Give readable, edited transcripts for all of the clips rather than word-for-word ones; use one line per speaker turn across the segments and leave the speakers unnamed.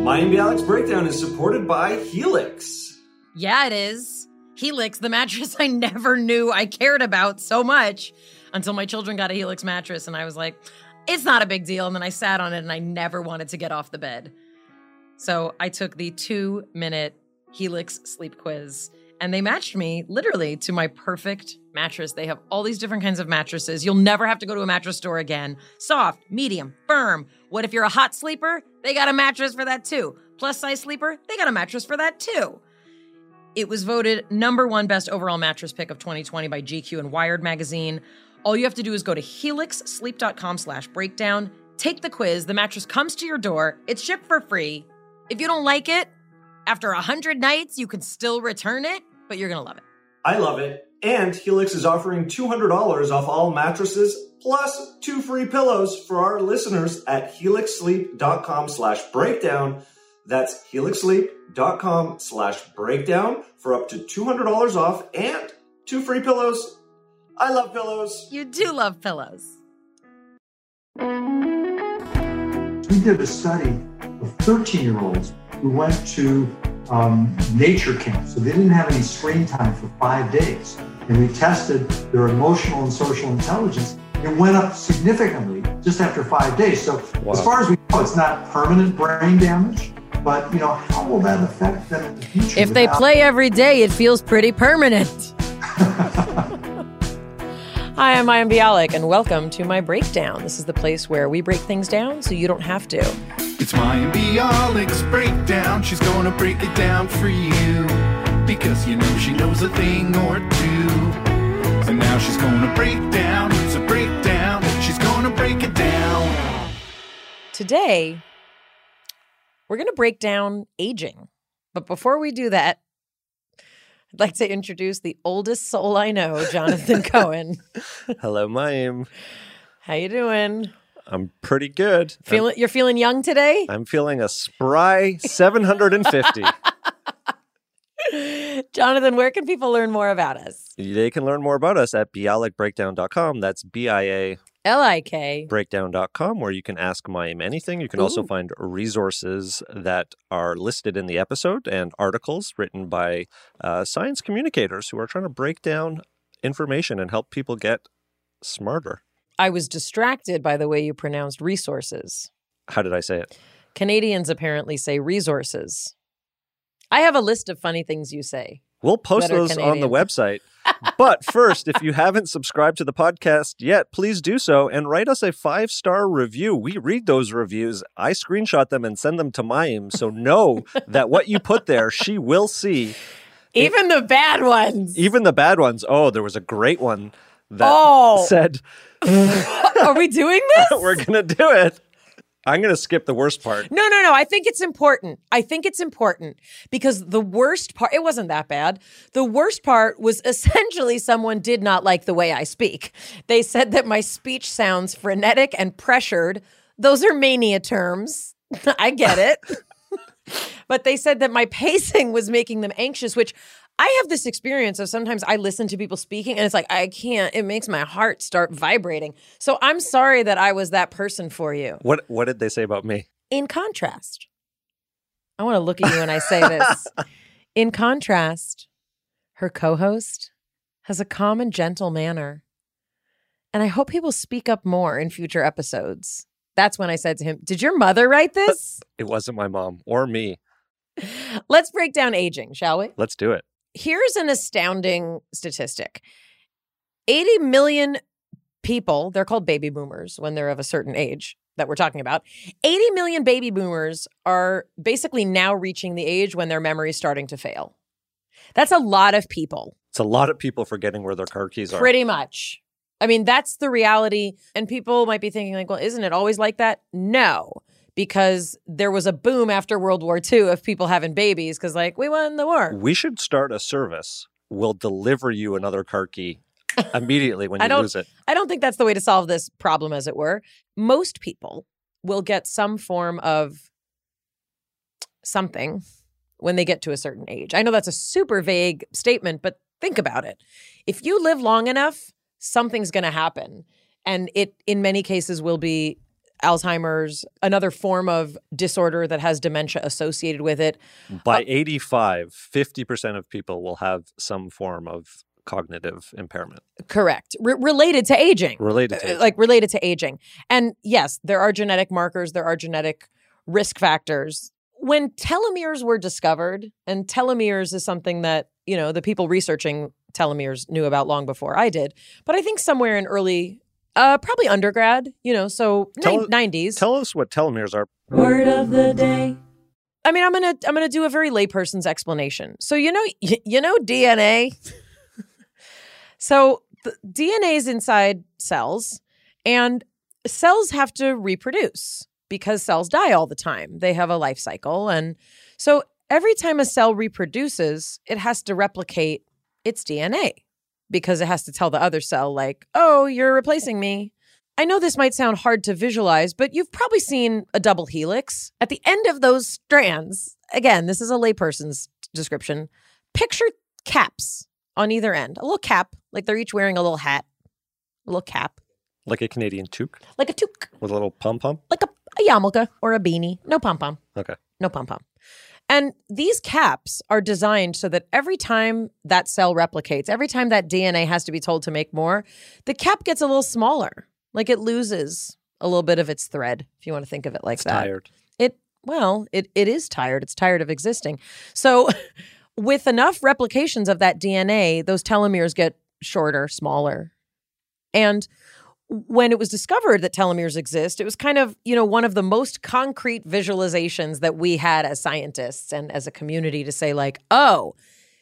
Mayim Bialik's Breakdown is supported by Helix.
Yeah, it is. Helix, the mattress I never knew I cared about so much until my children got a Helix mattress, and I was like, it's not a big deal. And then I sat on it, and I never wanted to get off the bed. So I took the 2-minute Helix sleep quiz, and they matched me literally to my perfect mattress. They have all these different kinds of mattresses. You'll never have to go to a mattress store again. Soft, medium, firm. What if you're a hot sleeper? They got a mattress for that too. Plus size sleeper? They got a mattress for that too. It was voted #1 best overall mattress pick of 2020 by GQ and Wired magazine. All you have to do is go to helixsleep.com/breakdown, take the quiz, the mattress comes to your door, it's shipped for free. If you don't like it, after 100 nights, you can still return it, but you're going to love it.
I love it. And Helix is offering $200 off all mattresses plus 2 free pillows for our listeners at helixsleep.com/breakdown. That's helixsleep.com/breakdown for up to $200 off and 2 free pillows. I love pillows.
You do love pillows.
We did a study of 13-year-olds who went to nature camp. So they didn't have any screen time for 5 days. And we tested their emotional and social intelligence. It went up significantly just after 5 days. So as far as we know, it's not permanent brain damage. But, how will that affect them in the future?
If they play every day, it feels pretty permanent. Hi, I'm Mayim Bialik, and welcome to my Breakdown. This is the place where we break things down so you don't have to.
It's Mayim Bialik's Breakdown. She's gonna break it down for you, because she knows a thing or two. And now she's gonna break down. It's a breakdown. She's gonna break it down.
Today, we're going to break down aging. But before we do that, I'd like to introduce the oldest soul I know, Jonathan Cohen.
Hello, Mayim.
How you doing?
I'm pretty good.
You're feeling young today?
I'm feeling a spry 750.
Jonathan, where can people learn more about us?
They can learn more about us at bialikbreakdown.com. That's BIALIK breakdown.com, where you can ask Mayim anything. You can also find resources that are listed in the episode and articles written by science communicators who are trying to break down information and help people get smarter.
I was distracted by the way you pronounced resources.
How did I say it?
Canadians apparently say resources. I have a list of funny things you say.
We'll post those on the website. But first, if you haven't subscribed to the podcast yet, please do so and write us a 5-star review. We read those reviews. I screenshot them and send them to Mayim. So know that what you put there, she will see.
Even the bad ones.
Even the bad ones. Oh, there was a great one that said...
Are we doing this?
We're going to do it. I'm going to skip the worst part.
No. I think it's important. Because the worst part, it wasn't that bad. The worst part was essentially someone did not like the way I speak. They said that my speech sounds frenetic and pressured. Those are mania terms. I get it. But they said that my pacing was making them anxious, which I have this experience of sometimes I listen to people speaking and it's like, I can't, it makes my heart start vibrating. So I'm sorry that I was that person for you.
What did they say about me?
In contrast, I want to look at you when I say this. In contrast, her co-host has a calm and gentle manner. And I hope he will speak up more in future episodes. That's when I said to him, did your mother write this?
It wasn't my mom or me.
Let's break down aging, shall we?
Let's do it.
Here's an astounding statistic. 80 million people, they're called baby boomers when they're of a certain age that we're talking about. 80 million baby boomers are basically now reaching the age when their memory is starting to fail. That's a lot of people.
It's a lot of people forgetting where their car keys are.
Pretty much. I mean, that's the reality. And people might be thinking like, well, isn't it always like that? No. Because there was a boom after World War II of people having babies because, we won the war.
We should start a service. We'll deliver you another car key immediately when you lose it.
I don't think that's the way to solve this problem, as it were. Most people will get some form of something when they get to a certain age. I know that's a super vague statement, but think about it. If you live long enough, something's going to happen. And it, in many cases, will be Alzheimer's, another form of disorder that has dementia associated with it.
By 85, 50% of people will have some form of cognitive impairment.
Correct. Related to aging.
Related to
aging. And yes, there are genetic markers, there are genetic risk factors. When telomeres were discovered, and telomeres is something that, the people researching telomeres knew about long before I did, but I think somewhere in early, probably undergrad, 90s.
Tell us what telomeres are.
Word of the day. I mean, I'm gonna do a very layperson's explanation. So DNA. So the DNA is inside cells, and cells have to reproduce because cells die all the time. They have a life cycle, and so every time a cell reproduces, it has to replicate its DNA because it has to tell the other cell, like, oh, you're replacing me. I know this might sound hard to visualize, but you've probably seen a double helix. At the end of those strands, again, this is a layperson's description, picture caps on either end. A little cap, like they're each wearing a little hat, a little cap.
Like a Canadian toque?
Like a toque.
With a little pom-pom?
Like a yarmulke or a beanie. No pom-pom.
Okay.
No pom-pom. And these caps are designed so that every time that cell replicates, every time that DNA has to be told to make more, the cap gets a little smaller. Like it loses a little bit of its thread, if you want to think of it like that.
Tired.
It is tired. It's tired of existing. So with enough replications of that DNA, those telomeres get shorter, smaller. And when it was discovered that telomeres exist, it was kind of, one of the most concrete visualizations that we had as scientists and as a community to say, like, oh,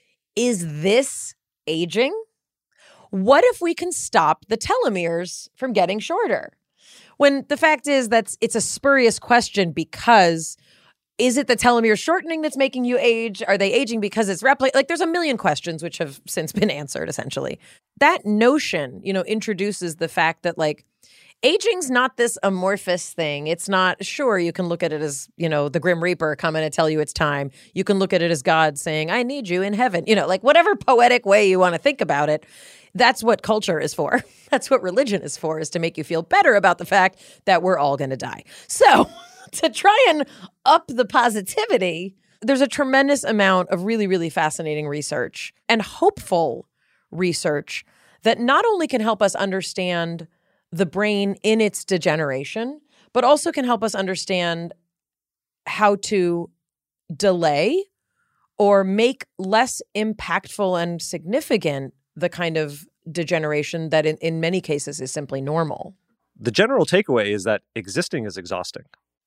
is this aging? What if we can stop the telomeres from getting shorter? When the fact is that it's a spurious question, because is it the telomere shortening that's making you age? Are they aging because it's like there's a million questions which have since been answered, essentially. That notion, introduces the fact that, like, aging's not this amorphous thing. It's not, sure, you can look at it as, the Grim Reaper coming to tell you it's time. You can look at it as God saying, I need you in heaven. Like whatever poetic way you want to think about it. That's what culture is for. That's what religion is for, is to make you feel better about the fact that we're all going to die. So to try and up the positivity, there's a tremendous amount of really, really fascinating research and hopeful research that not only can help us understand the brain in its degeneration, but also can help us understand how to delay or make less impactful and significant the kind of degeneration that in many cases is simply normal.
The general takeaway is that existing is exhausting.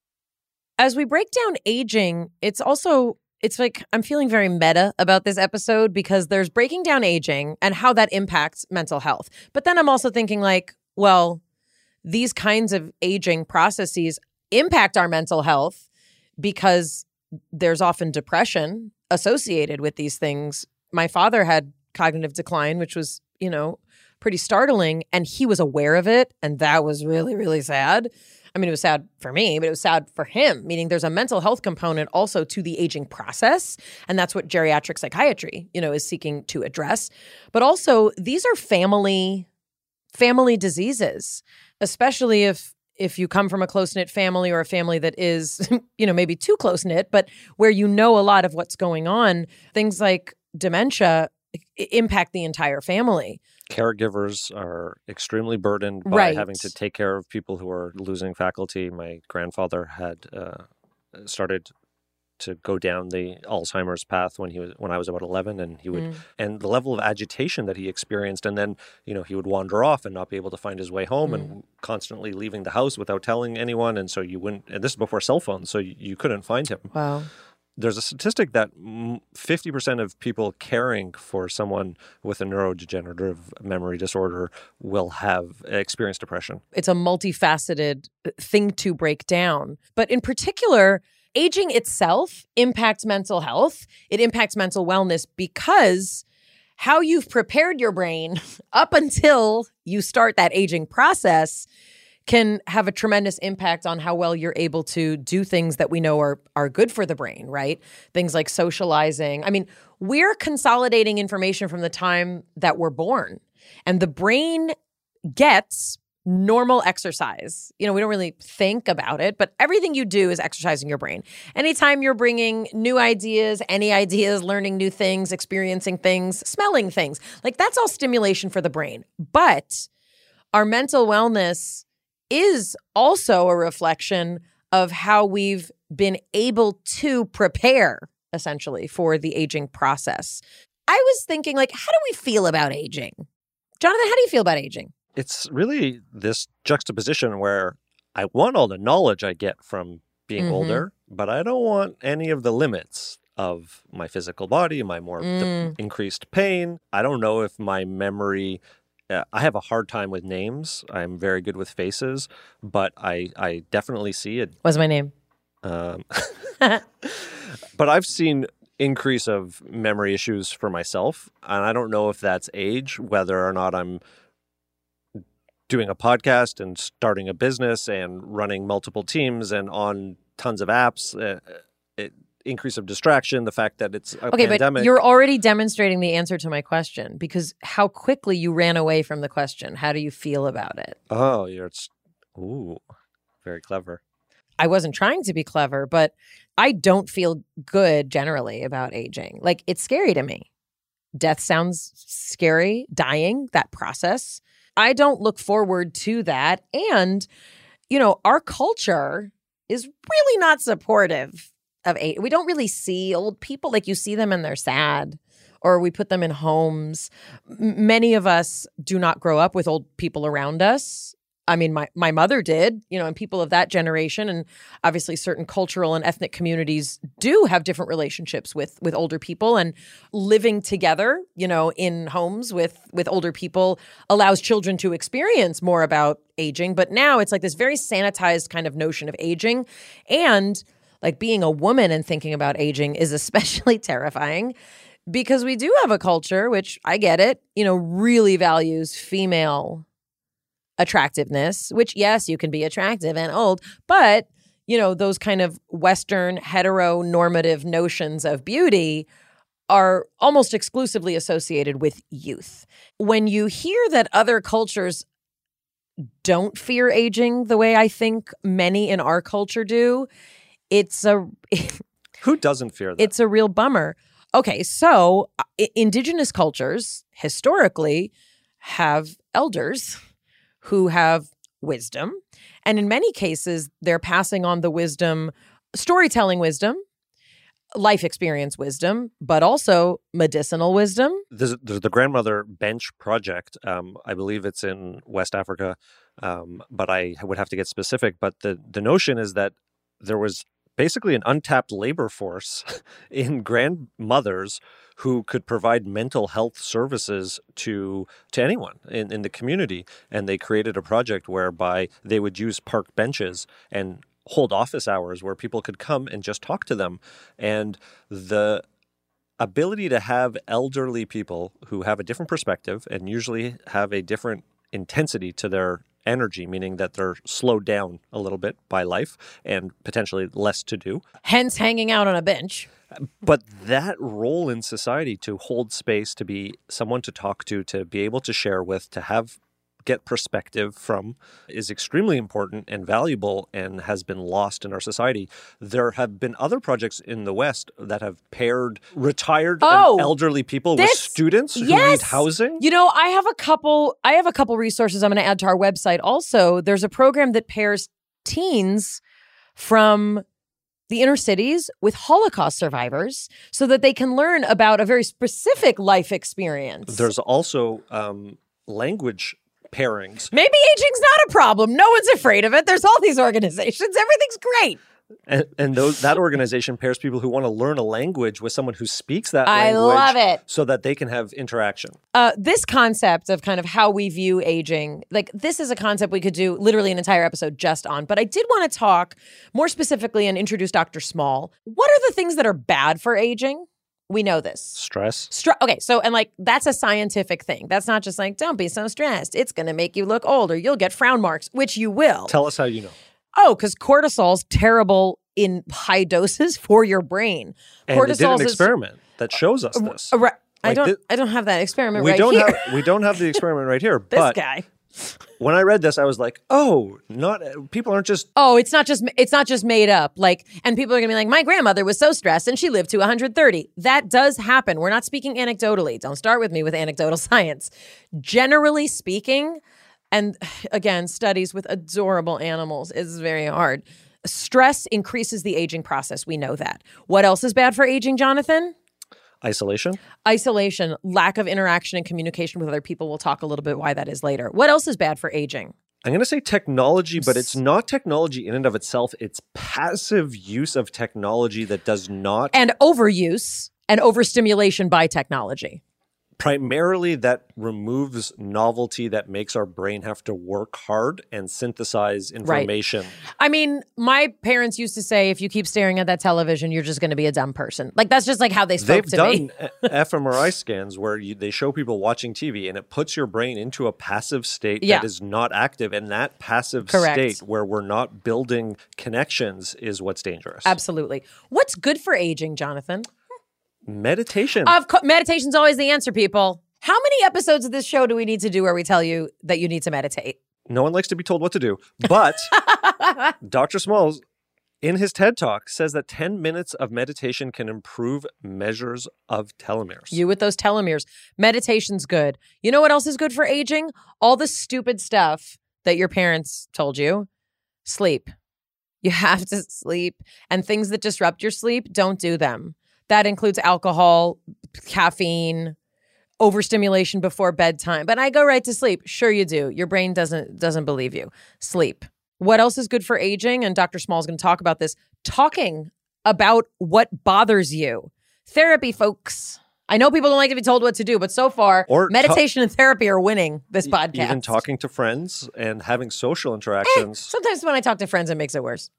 As we break down aging, it's like I'm feeling very meta about this episode, because there's breaking down aging and how that impacts mental health. But then I'm also thinking, like, well, these kinds of aging processes impact our mental health because there's often depression associated with these things. My father had cognitive decline, which was, pretty startling, and he was aware of it, and that was really, really sad. I mean, it was sad for me, but it was sad for him, meaning there's a mental health component also to the aging process, and that's what geriatric psychiatry, is seeking to address. But also, these are family diseases, especially if you come from a close-knit family, or a family that is, maybe too close-knit, but where a lot of what's going on. Things like dementia impact the entire family.
Caregivers are extremely burdened by having to take care of people who are losing faculty. My grandfather had started to go down the Alzheimer's path when I was about 11, and he would and the level of agitation that he experienced, and then he would wander off and not be able to find his way home, and constantly leaving the house without telling anyone, and so you wouldn't. And this is before cell phones, so you couldn't find him.
Wow.
There's a statistic that 50% of people caring for someone with a neurodegenerative memory disorder will have experienced depression.
It's a multifaceted thing to break down. But in particular, aging itself impacts mental health. It impacts mental wellness because how you've prepared your brain up until you start that aging process can have a tremendous impact on how well you're able to do things that we know are good for the brain, right? Things like socializing. I mean, we're consolidating information from the time that we're born, and the brain gets normal exercise. We don't really think about it, but everything you do is exercising your brain. Anytime you're bringing new ideas, any ideas, learning new things, experiencing things, smelling things, like that's all stimulation for the brain. But our mental wellness is also a reflection of how we've been able to prepare, essentially, for the aging process. I was thinking, how do we feel about aging? Jonathan, how do you feel about aging?
It's really this juxtaposition where I want all the knowledge I get from being older, but I don't want any of the limits of my physical body, the increased pain. I don't know if my memory, I have a hard time with names. I'm very good with faces, but I definitely see it.
What's my name?
But I've seen increase of memory issues for myself, and I don't know if that's age, whether or not I'm doing a podcast and starting a business and running multiple teams and on tons of apps, increase of distraction, the fact that it's a pandemic.
But you're already demonstrating the answer to my question because how quickly you ran away from the question. How do you feel about it?
Oh, very clever.
I wasn't trying to be clever, but I don't feel good generally about aging. It's scary to me. Death sounds scary, dying, that process. I don't look forward to that. And, our culture is really not supportive of age. We don't really see old people. You see them and they're sad, or we put them in homes. Many of us do not grow up with old people around us. I mean, my mother did, and people of that generation, and obviously certain cultural and ethnic communities do have different relationships with older people, and living together, in homes with older people allows children to experience more about aging. But now it's this very sanitized kind of notion of aging, and being a woman and thinking about aging is especially terrifying because we do have a culture, which I get it, really values female attractiveness, which, yes, you can be attractive and old, but, those kind of Western heteronormative notions of beauty are almost exclusively associated with youth. When you hear that other cultures don't fear aging the way I think many in our culture do,
Who doesn't fear that?
It's a real bummer. Okay, so indigenous cultures historically have elders who have wisdom. And in many cases, they're passing on the wisdom, storytelling wisdom, life experience wisdom, but also medicinal wisdom.
There's the Grandmother Bench Project. I believe it's in West Africa, but I would have to get specific. But the notion is that there was basically an untapped labor force in grandmothers who could provide mental health services to anyone in the community. And they created a project whereby they would use park benches and hold office hours where people could come and just talk to them. And the ability to have elderly people who have a different perspective and usually have a different intensity to their energy, meaning that they're slowed down a little bit by life and potentially less to do.
Hence hanging out on a bench.
But that role in society to hold space, to be someone to talk to be able to share with, to get perspective from is extremely important and valuable and has been lost in our society. There have been other projects in the West that have paired retired and elderly people with students who need housing.
I have a couple resources I'm going to add to our website. Also, there's a program that pairs teens from the inner cities with Holocaust survivors so that they can learn about a very specific life experience.
There's also language pairings.
Maybe aging's not a problem. No one's afraid of it. There's all these organizations. Everything's great.
And that organization pairs people who want to learn a language with someone who speaks that language.
I love it.
So that they can have interaction.
This concept of kind of how we view aging, this is a concept we could do literally an entire episode just on. But I did want to talk more specifically and introduce Dr. Small. What are the things that are bad for aging? We know this.
Stress.
Okay, so, and that's a scientific thing. That's not just don't be so stressed. It's going to make you look old or you'll get frown marks, which you will.
Tell us how you know.
Oh, because cortisol's terrible in high doses for your brain.
And they did an experiment that shows us this.
Right. I don't have that experiment right here.
We don't have the experiment right here.
This guy.
When I read this, I was like, people aren't just...
Oh, it's not just made up. Like, and people are going to be like, my grandmother was so stressed and she lived to 130. That does happen. We're not speaking anecdotally. Don't start with me with anecdotal science. Generally speaking, and again, studies with adorable animals is very hard. Stress increases the aging process. We know that. What else is bad for aging, Jonathan?
Isolation,
lack of interaction and communication with other people. We'll talk a little bit why that is later. What else is bad for aging?
I'm going to say technology, but it's not technology in and of itself. It's passive use of technology that does not...
And overuse and overstimulation by technology.
Primarily, that removes novelty that makes our brain have to work hard and synthesize information.
Right. I mean, my parents used to say, if you keep staring at that television, you're just going to be a dumb person. Like, that's just like how they spoke to me.
They've done fMRI scans where they show people watching TV and it puts your brain into a passive state that is not active. And that passive state where we're not building connections is what's dangerous.
Absolutely. What's good for aging, Jonathan?
Meditation.
Meditation's always the answer, people. How many episodes of this show do we need to do where we tell you that you need to meditate?
No one likes to be told what to do. But Dr. Smalls, in his TED Talk, says that 10 minutes of meditation can improve measures of telomeres.
You with those telomeres. Meditation's good. You know what else is good for aging? All the stupid stuff that your parents told you. Sleep. You have to sleep. And things that disrupt your sleep, don't do them. That includes alcohol, caffeine, overstimulation before bedtime. But I go right to sleep. Sure you do. Your brain doesn't believe you. Sleep. What else is good for aging? And Dr. Small's going to talk about this. Talking about what bothers you. Therapy, folks. I know people don't like to be told what to do, but so far, meditation and therapy are winning this podcast.
Even talking to friends and having social interactions.
Sometimes when I talk to friends, it makes it worse.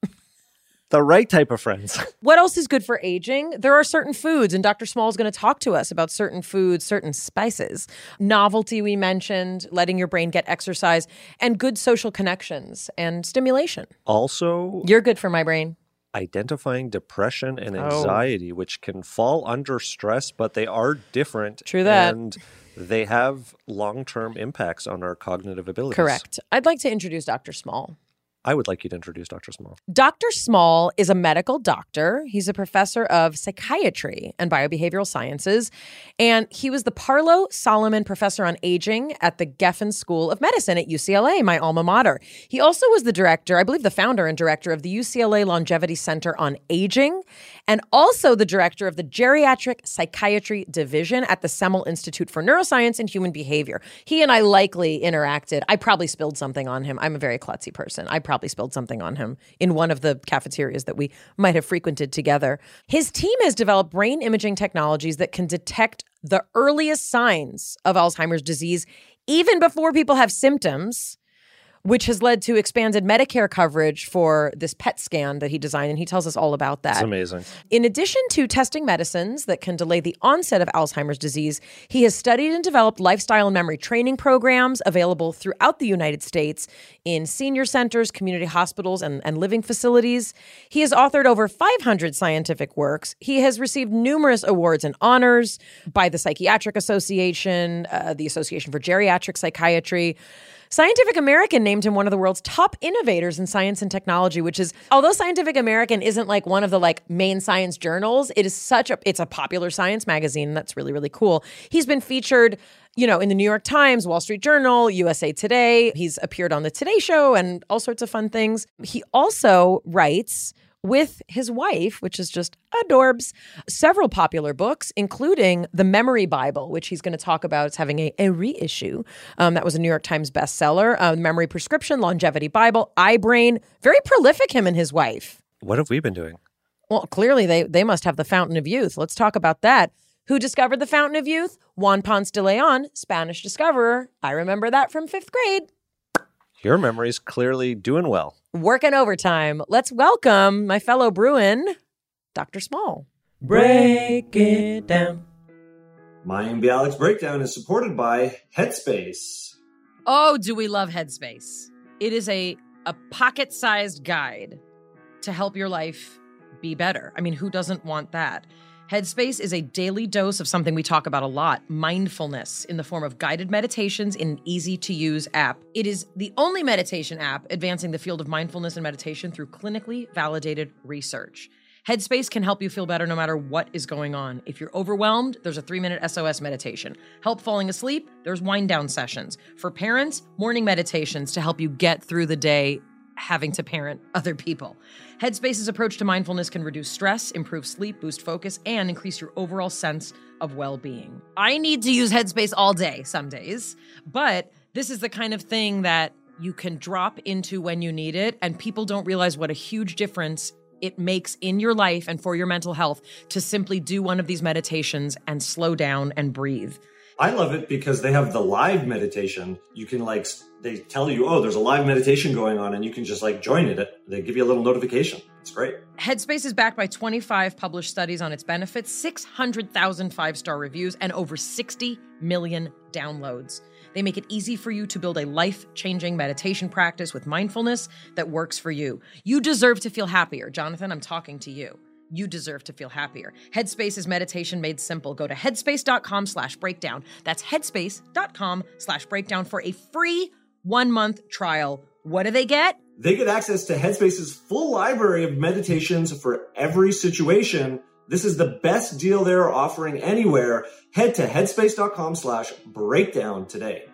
The right type of friends.
What else is good for aging? There are certain foods, and Dr. Small is going to talk to us about certain foods, certain spices. Novelty, we mentioned, letting your brain get exercise, and good social connections and stimulation.
Also,
you're good for my brain.
Identifying depression and anxiety, which can fall under stress, but they are different.
True that.
And they have long-term impacts on our cognitive abilities.
Correct. I'd like to introduce Dr. Small.
I would like you to introduce Dr. Small.
Dr. Small is a medical doctor. He's a professor of psychiatry and biobehavioral sciences. And he was the Parlo Solomon Professor on Aging at the Geffen School of Medicine at UCLA, my alma mater. He also was the director, I believe the founder and director of the UCLA Longevity Center on Aging, and also the director of the Geriatric Psychiatry Division at the Semel Institute for Neuroscience and Human Behavior. He and I likely interacted. I probably spilled something on him. I'm a very klutzy person. I probably spilled something on him in one of the cafeterias that we might have frequented together. His team has developed brain imaging technologies that can detect the earliest signs of Alzheimer's disease even before people have symptoms, which has led to expanded Medicare coverage for this PET scan that he designed, and he tells us all about that.
It's amazing.
In addition to testing medicines that can delay the onset of Alzheimer's disease, he has studied and developed lifestyle and memory training programs available throughout the United States in senior centers, community hospitals, and living facilities. He has authored over 500 scientific works. He has received numerous awards and honors by the Psychiatric Association, the Association for Geriatric Psychiatry. Scientific American named him one of the world's top innovators in science and technology, which is, although Scientific American isn't like one of the like main science journals, it's a popular science magazine. And that's really, really cool. He's been featured, in the New York Times, Wall Street Journal, USA Today. He's appeared on the Today Show and all sorts of fun things. He also writes with his wife, which is just adorbs, several popular books, including The Memory Bible, which he's going to talk about. It's having a reissue. That was a New York Times bestseller. Memory Prescription, Longevity Bible, iBrain. Very prolific, him and his wife.
What have we been doing?
Well, clearly they must have the Fountain of Youth. Let's talk about that. Who discovered the Fountain of Youth? Juan Ponce de Leon, Spanish discoverer. I remember that from 5th grade.
Your memory's clearly doing well.
Working overtime. Let's welcome my fellow Bruin, Dr. Small.
Break it down. My MB Alex Breakdown is supported by Headspace.
Oh, do we love Headspace? It is a pocket-sized guide to help your life be better. I mean, who doesn't want that? Headspace is a daily dose of something we talk about a lot, mindfulness, in the form of guided meditations in an easy-to-use app. It is the only meditation app advancing the field of mindfulness and meditation through clinically validated research. Headspace can help you feel better no matter what is going on. If you're overwhelmed, there's a 3-minute SOS meditation. Help falling asleep, there's wind-down sessions. For parents, morning meditations to help you get through the day having to parent other people. Headspace's approach to mindfulness can reduce stress, improve sleep, boost focus, and increase your overall sense of well-being. I need to use Headspace all day some days, but this is the kind of thing that you can drop into when you need it, and people don't realize what a huge difference it makes in your life and for your mental health to simply do one of these meditations and slow down and breathe.
I love it because they have the live meditation. You can they tell you, oh, there's a live meditation going on, and you can just join it. They give you a little notification. It's great.
Headspace is backed by 25 published studies on its benefits, 600,000 5-star reviews, and over 60 million downloads. They make it easy for you to build a life-changing meditation practice with mindfulness that works for you. You deserve to feel happier. Jonathan, I'm talking to you. You deserve to feel happier. Headspace is meditation made simple. Go to headspace.com/breakdown. That's headspace.com/breakdown for a free 1-month trial. What do they get?
They get access to Headspace's full library of meditations for every situation. This is the best deal they're offering anywhere. Head to headspace.com/breakdown today.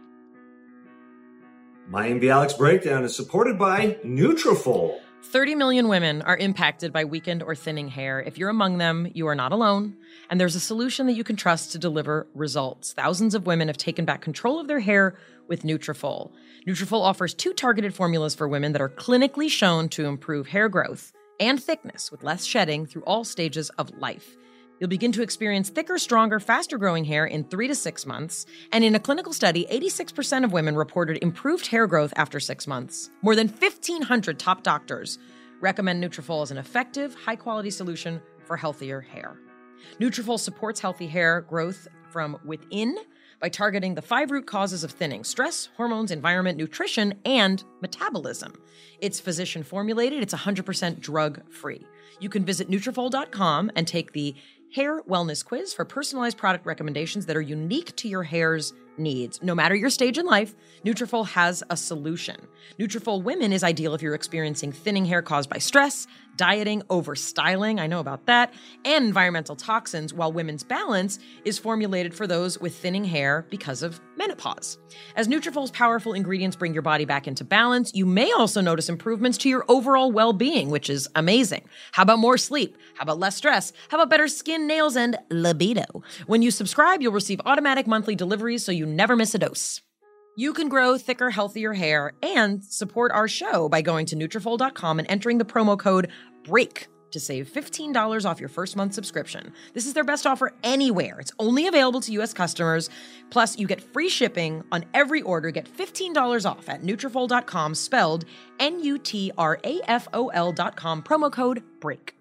My MB Alex Breakdown is supported by Nutrafol.
30 million women are impacted by weakened or thinning hair. If you're among them, you are not alone. And there's a solution that you can trust to deliver results. Thousands of women have taken back control of their hair with Nutrafol. Nutrafol offers 2 targeted formulas for women that are clinically shown to improve hair growth and thickness with less shedding through all stages of life. You'll begin to experience thicker, stronger, faster-growing hair in 3 to 6 months. And in a clinical study, 86% of women reported improved hair growth after 6 months. More than 1,500 top doctors recommend Nutrafol as an effective, high-quality solution for healthier hair. Nutrafol supports healthy hair growth from within by targeting the 5 root causes of thinning: stress, hormones, environment, nutrition, and metabolism. It's physician-formulated. It's 100% drug-free. You can visit Nutrafol.com and take the Hair Wellness Quiz for personalized product recommendations that are unique to your hair's needs. No matter your stage in life, Nutrafol has a solution. Nutrafol Women is ideal if you're experiencing thinning hair caused by stress, dieting, overstyling, I know about that, and environmental toxins, while Women's Balance is formulated for those with thinning hair because of menopause. As Nutrafol's powerful ingredients bring your body back into balance, you may also notice improvements to your overall well-being, which is amazing. How about more sleep? How about less stress? How about better skin, nails, and libido? When you subscribe, you'll receive automatic monthly deliveries so you never miss a dose. You can grow thicker, healthier hair and support our show by going to Nutrafol.com and entering the promo code BREAK to save $15 off your first month subscription. This is their best offer anywhere. It's only available to U.S. customers. Plus, you get free shipping on every order. Get $15 off at Nutrafol.com, spelled Nutrafol.com, promo code BREAK.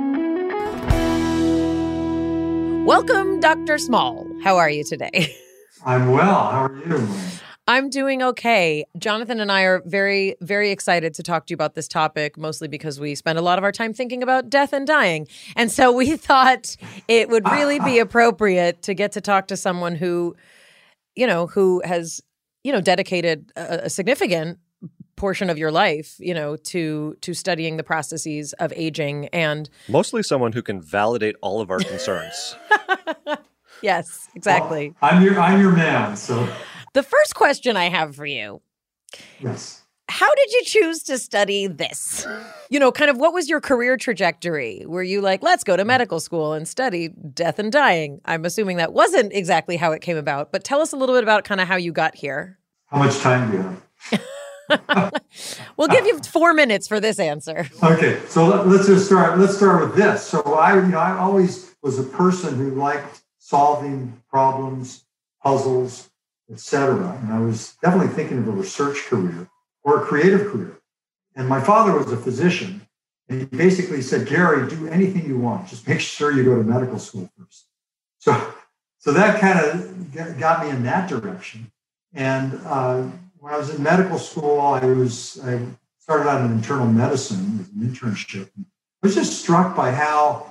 Welcome, Dr. Small. How are you today?
I'm well. How are you?
I'm doing okay. Jonathan and I are very, very excited to talk to you about this topic, mostly because we spend a lot of our time thinking about death and dying. And so we thought it would really be appropriate to get to talk to someone who has, dedicated a significant portion of your life, to studying the processes of aging, and
mostly someone who can validate all of our concerns.
Yes, exactly.
Well, I'm your man, so...
The first question I have for you.
Yes.
How did you choose to study this? Kind of what was your career trajectory? Were you like, let's go to medical school and study death and dying? I'm assuming that wasn't exactly how it came about, but tell us a little bit about kind of how you got here.
How much time do you have?
We'll give you 4 minutes for this answer.
Okay, so let's just start. Let's start with this. So I always was a person who liked solving problems, puzzles, etc. And I was definitely thinking of a research career or a creative career. And my father was a physician, and he basically said, Gary, do anything you want. Just make sure you go to medical school first. So that kind of got me in that direction. And when I was in medical school, I started out in internal medicine with an internship. I was just struck by how,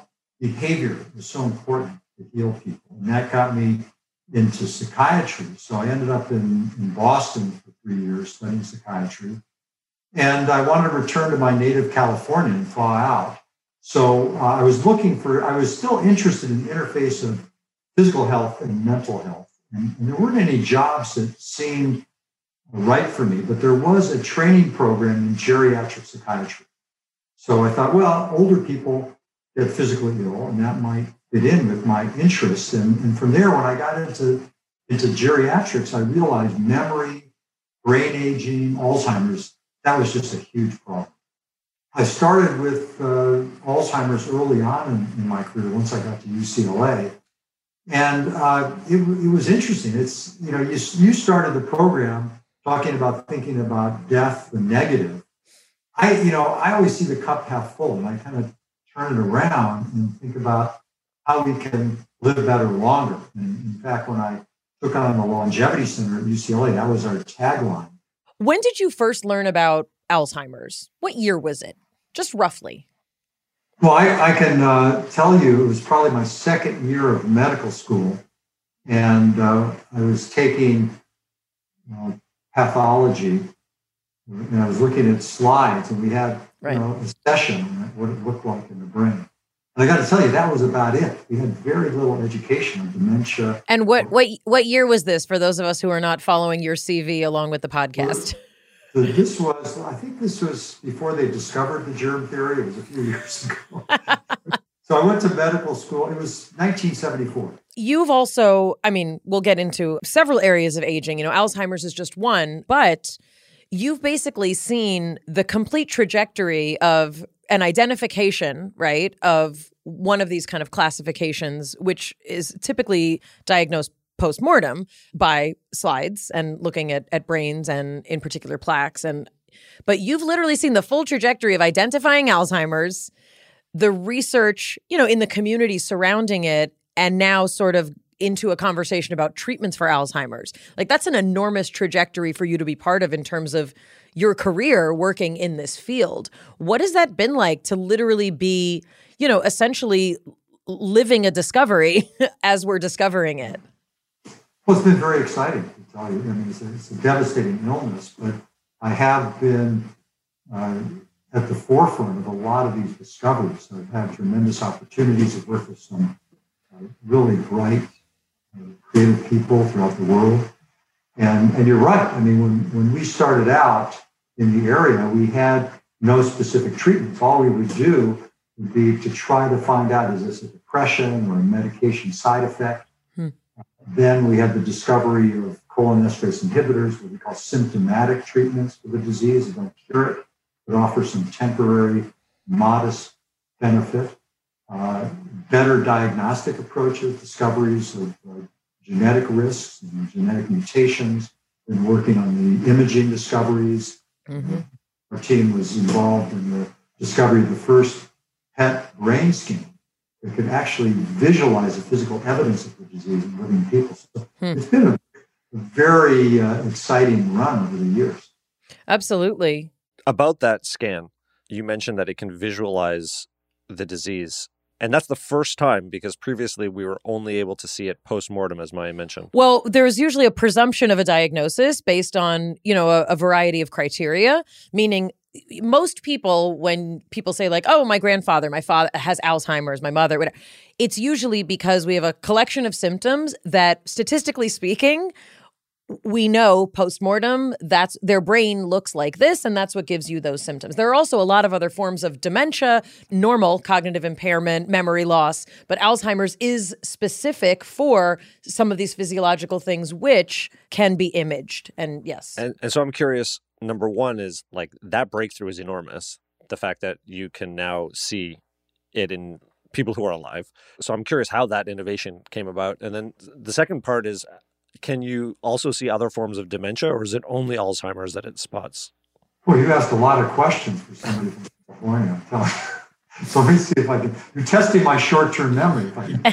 behavior was so important to heal people. And that got me into psychiatry. So I ended up in Boston for 3 years studying psychiatry. And I wanted to return to my native California and thaw out. So I was still interested in the interface of physical health and mental health. And there weren't any jobs that seemed right for me, but there was a training program in geriatric psychiatry. So I thought, well, older people get physically ill, and that might fit in with my interests. And from there, when I got into geriatrics, I realized memory, brain aging, Alzheimer's, that was just a huge problem. I started with Alzheimer's early on in my career once I got to UCLA. And it was interesting. It's, you started the program talking about thinking about death, the negative. I always see the cup half full, and I kind of turn it around and think about how we can live better longer. And in fact, when I took on the Longevity Center at UCLA, that was our tagline.
When did you first learn about Alzheimer's? What year was it? Just roughly.
Well, I can tell you it was probably my second year of medical school. And I was taking pathology, and I was looking at slides, and we had a session on what it looked like in the brain. And I got to tell you, that was about it. We had very little education on dementia.
And what year was this for those of us who are not following your CV along with the podcast?
I think this was before they discovered the germ theory. It was a few years ago. So I went to medical school. It was 1974.
You've also, we'll get into several areas of aging. Alzheimer's is just one, but you've basically seen the complete trajectory of an identification, right, of one of these kind of classifications, which is typically diagnosed post-mortem by slides and looking at brains and in particular plaques. But you've literally seen the full trajectory of identifying Alzheimer's, the research, in the community surrounding it, and now sort of into a conversation about treatments for Alzheimer's. Like, that's an enormous trajectory for you to be part of in terms of your career working in this field. What has that been like to literally be, essentially living a discovery as we're discovering it?
Well, it's been very exciting, to tell you. It's a devastating illness, but I have been at the forefront of a lot of these discoveries. So I've had tremendous opportunities to work with some really bright, creative people throughout the world. And you're right. When we started out in the area, we had no specific treatments. All we would do would be to try to find out, is this a depression or a medication side effect? Then we had the discovery of cholinesterase inhibitors, what we call symptomatic treatments for the disease. They don't cure it, but offer some temporary, modest benefit. Better diagnostic approaches, discoveries of genetic risks and genetic mutations, and working on the imaging discoveries. Mm-hmm. Our team was involved in the discovery of the first PET brain scan that could actually visualize the physical evidence of the disease in living people. So it's been a very exciting run over the years.
Absolutely.
About that scan, you mentioned that it can visualize the disease. And that's the first time, because previously we were only able to see it post-mortem, as Maya mentioned.
Well, there's usually a presumption of a diagnosis based on, a variety of criteria, meaning most people, when people say like, oh, my father has Alzheimer's, my mother, whatever, it's usually because we have a collection of symptoms that, statistically speaking, we know post-mortem that's their brain looks like this, and that's what gives you those symptoms. There are also a lot of other forms of dementia, normal cognitive impairment, memory loss, but Alzheimer's is specific for some of these physiological things which can be imaged. And yes.
And so I'm curious, number one is like that breakthrough is enormous. The fact that you can now see it in people who are alive. So I'm curious how that innovation came about. And then the second part is, can you also see other forms of dementia, or is it only Alzheimer's that it spots?
Well, you asked a lot of questions for somebody from California. So let me see if I can. You're testing my short-term memory.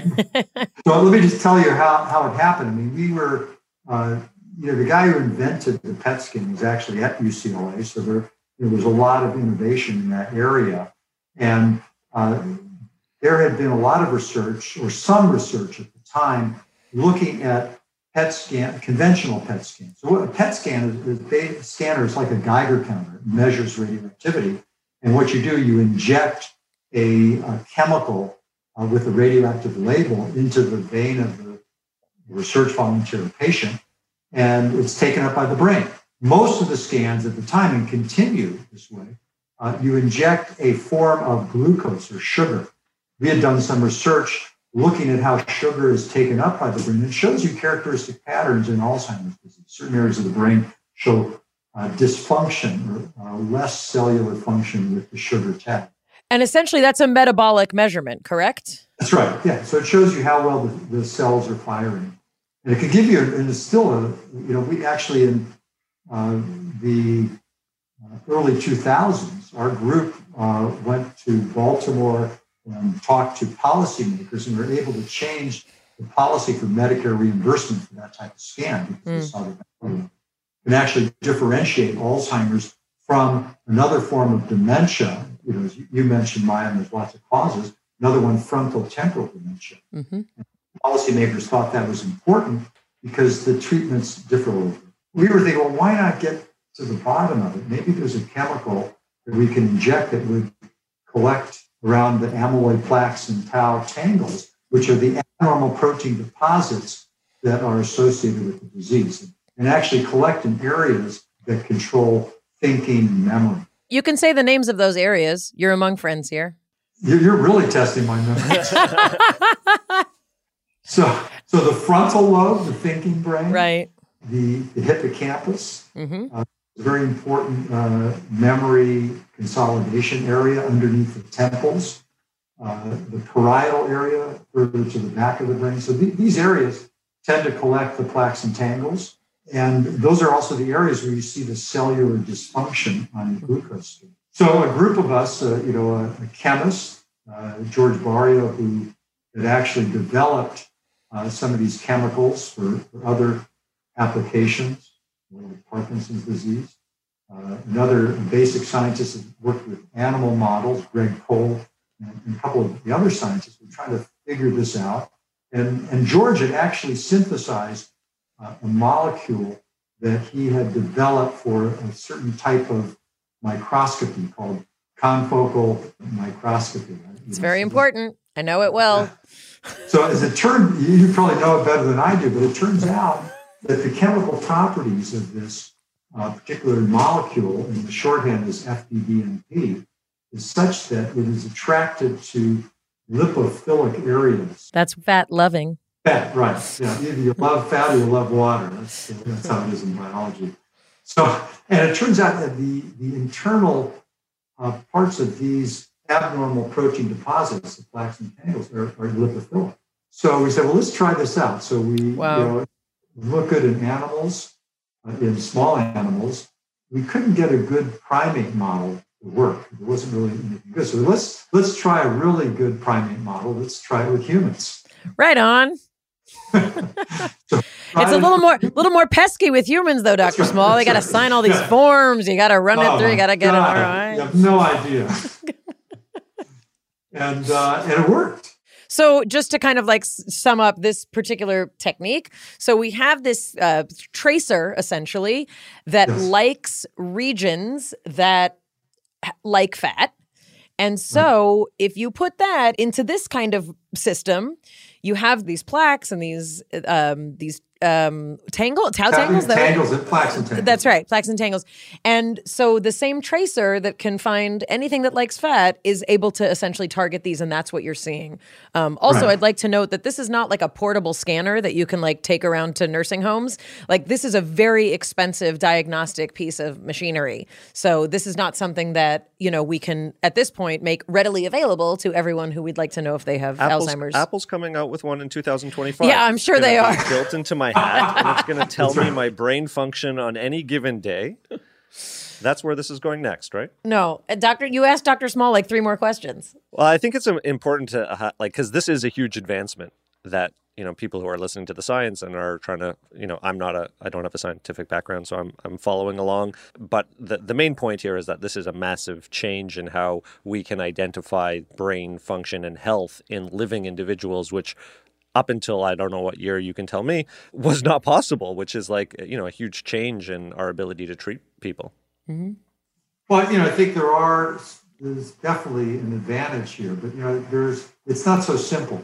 So let me just tell you how it happened. We were, the guy who invented the PET scan was actually at UCLA. So there was a lot of innovation in that area. And there had been a lot of research, or some research at the time, looking at PET scan, conventional PET scans. So what a PET scanner is like a Geiger counter. It measures radioactivity. And what you do, you inject a chemical with a radioactive label into the vein of the research volunteer patient, and it's taken up by the brain. Most of the scans at the time, and continue this way, you inject a form of glucose or sugar. We had done some research looking at how sugar is taken up by the brain. It shows you characteristic patterns in Alzheimer's disease. Certain areas of the brain show dysfunction or less cellular function with the sugar tag.
And essentially, that's a metabolic measurement, correct?
That's right. Yeah. So it shows you how well the cells are firing. And it could give you, and it's still we actually in the early 2000s, our group went to Baltimore and talked to policymakers, and were able to change the policy for Medicare reimbursement for that type of scan, because they saw that can actually differentiate Alzheimer's from another form of dementia. As you mentioned, Maya, there's lots of causes. Another one, frontal temporal dementia. Mm-hmm. Policymakers thought that was important because the treatments differ a little bit. We were thinking, well, why not get to the bottom of it? Maybe there's a chemical that we can inject that would collect around the amyloid plaques and tau tangles, which are the abnormal protein deposits that are associated with the disease, and actually collect in areas that control thinking and memory.
You can say the names of those areas. You're among friends here.
You're really testing my memory. So the frontal lobe, the thinking brain,
right?
The hippocampus, very important memory consolidation area underneath the temples, the parietal area further to the back of the brain. So these areas tend to collect the plaques and tangles. And those are also the areas where you see the cellular dysfunction on the glucose scale. So a group of us, a chemist, George Barrio, who had actually developed some of these chemicals for other applications, like Parkinson's disease. Another basic scientist that worked with animal models, Greg Cole, and a couple of the other scientists were trying to figure this out. And George had actually synthesized a molecule that he had developed for a certain type of microscopy called confocal microscopy.
It's very important. I know it well.
So as it turned, you probably know it better than I do, but it turns out that the chemical properties of this particular molecule, and the shorthand is FDBNP, is such that it is attracted to lipophilic areas.
That's fat-loving.
Fat, right. Yeah, either you love fat or you love water. That's how it is in biology. So, and it turns out that the internal parts of these abnormal protein deposits, the plaques and tangles, are lipophilic. So we said, well, let's try this out. So we look at in animals, in small animals. We couldn't get a good primate model to work. It wasn't really anything good. So let's try a really good primate model. Let's try it with humans.
Right on. It's a little more pesky with humans, though, Dr. Small. They got to sign all these forms. You got to run it through. You got to get it all right.
You have no idea. And it worked.
So just to kind of like sum up this particular technique, so we have this tracer essentially that likes regions that like fat. And so if you put that into this kind of system, you have these plaques and these tau tangles.
Tangles and plaques and tangles.
That's right, plaques and tangles. And so the same tracer that can find anything that likes fat is able to essentially target these, and that's what you're seeing. Also, I'd like to note that this is not like a portable scanner that you can like take around to nursing homes. Like this is a very expensive diagnostic piece of machinery. So this is not something that, we can at this point make readily available to everyone who we'd like to know if they have Alzheimer's.
Apple's coming out with one in 2025.
Yeah, I'm sure they are.
Built into my hat, and it's going to tell me my brain function on any given day. That's where this is going next, right?
No, you asked Dr. Small like 3 more questions.
Well, I think it's important to because this is a huge advancement that people who are listening to the science and are trying to, I don't have a scientific background, so I'm following along. But the main point here is that this is a massive change in how we can identify brain function and health in living individuals, which up until I don't know what year, you can tell me, was not possible, which is like, a huge change in our ability to treat people.
Mm-hmm.
Well, I think there's definitely an advantage here, but, it's not so simple.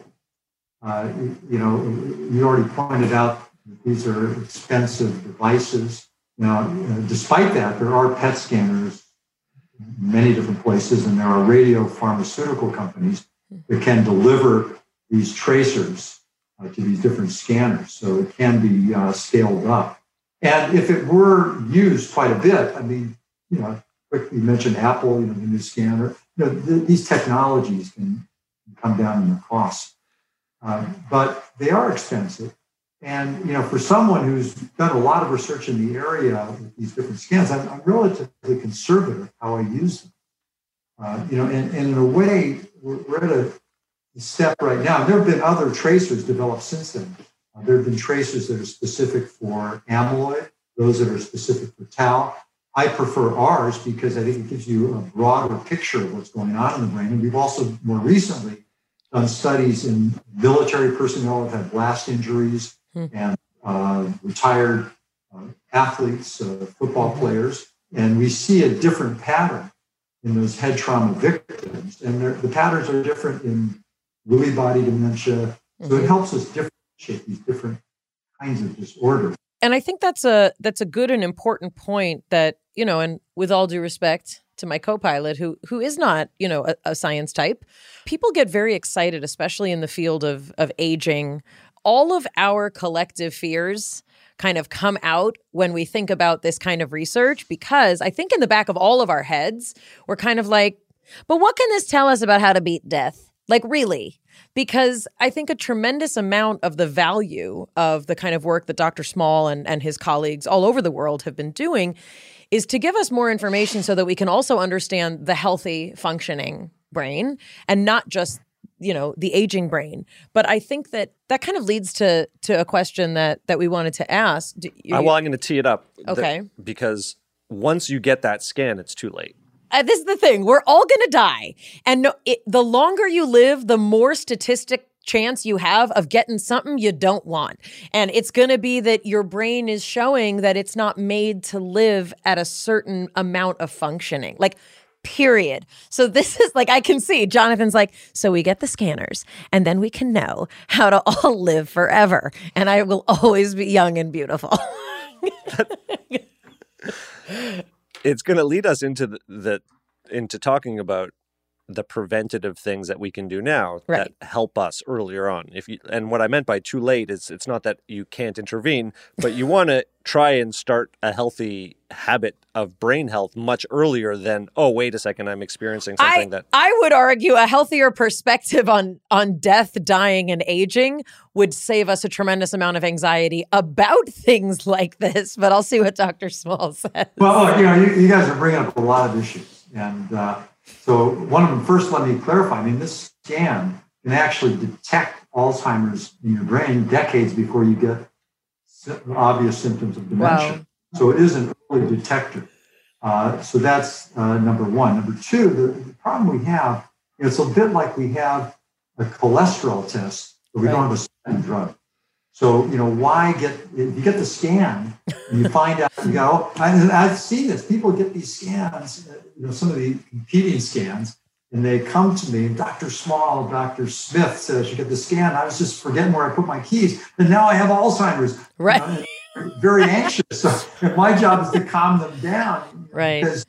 You already pointed out that these are expensive devices. Now, despite that, there are PET scanners in many different places, and there are radio pharmaceutical companies that can deliver these tracers to these different scanners. So it can be scaled up. And if it were used quite a bit, quickly mentioned Apple, the new scanner, these technologies can come down in the cost. But they are expensive. And, for someone who's done a lot of research in the area with these different scans, I'm relatively conservative how I use them. And in a way, we're at a step right now. There have been other tracers developed since then. There have been tracers that are specific for amyloid, those that are specific for tau. I prefer ours because I think it gives you a broader picture of what's going on in the brain. And we've also more recently done studies in military personnel that have blast injuries and retired athletes, football players. And we see a different pattern in those head trauma victims. And the patterns are different in Lewy body dementia. So it helps us differentiate these different kinds of disorders.
And I think that's a good and important point that, and with all due respect to my co-pilot, who is not, a science type, people get very excited, especially in the field of aging. All of our collective fears kind of come out when we think about this kind of research, because I think in the back of all of our heads, we're kind of like, but what can this tell us about how to beat death? Like, really? Because I think a tremendous amount of the value of the kind of work that Dr. Small and his colleagues all over the world have been doing is to give us more information so that we can also understand the healthy, functioning brain and not just, the aging brain. But I think that kind of leads to a question that we wanted to ask.
I'm going to tee it up.
Okay.
Because once you get that scan, it's too late.
This is the thing. We're all going to die. And the longer you live, the more statistic chance you have of getting something you don't want. And it's going to be that your brain is showing that it's not made to live at a certain amount of functioning. Like, period. So this is like, I can see Jonathan's like, so we get the scanners and then we can know how to all live forever. And I will always be young and beautiful.
It's going to lead us into into talking about the preventative things that we can do now that help us earlier on. And what I meant by too late is it's not that you can't intervene, but you want to try and start a healthy habit of brain health much earlier than, oh, wait a second, I'm experiencing something
I would argue a healthier perspective on death, dying, and aging would save us a tremendous amount of anxiety about things like this. But I'll see what Dr. Small says.
Well, you guys are bringing up a lot of issues. And so one of them, first, let me clarify. this scan can actually detect Alzheimer's in your brain decades before you get obvious symptoms of dementia.
Wow.
So it is an early detector. So that's number one. Number two, the problem we have, it's a bit like we have a cholesterol test, but we don't have a statin drug. So, if you get the scan and you find out, you go, I've seen this. People get these scans, some of the competing scans, and they come to me, Dr. Small, Dr. Smith says, you get the scan. I was just forgetting where I put my keys. And now I have Alzheimer's.
Right.
Very anxious. So my job is to calm them down.
Right.
Because,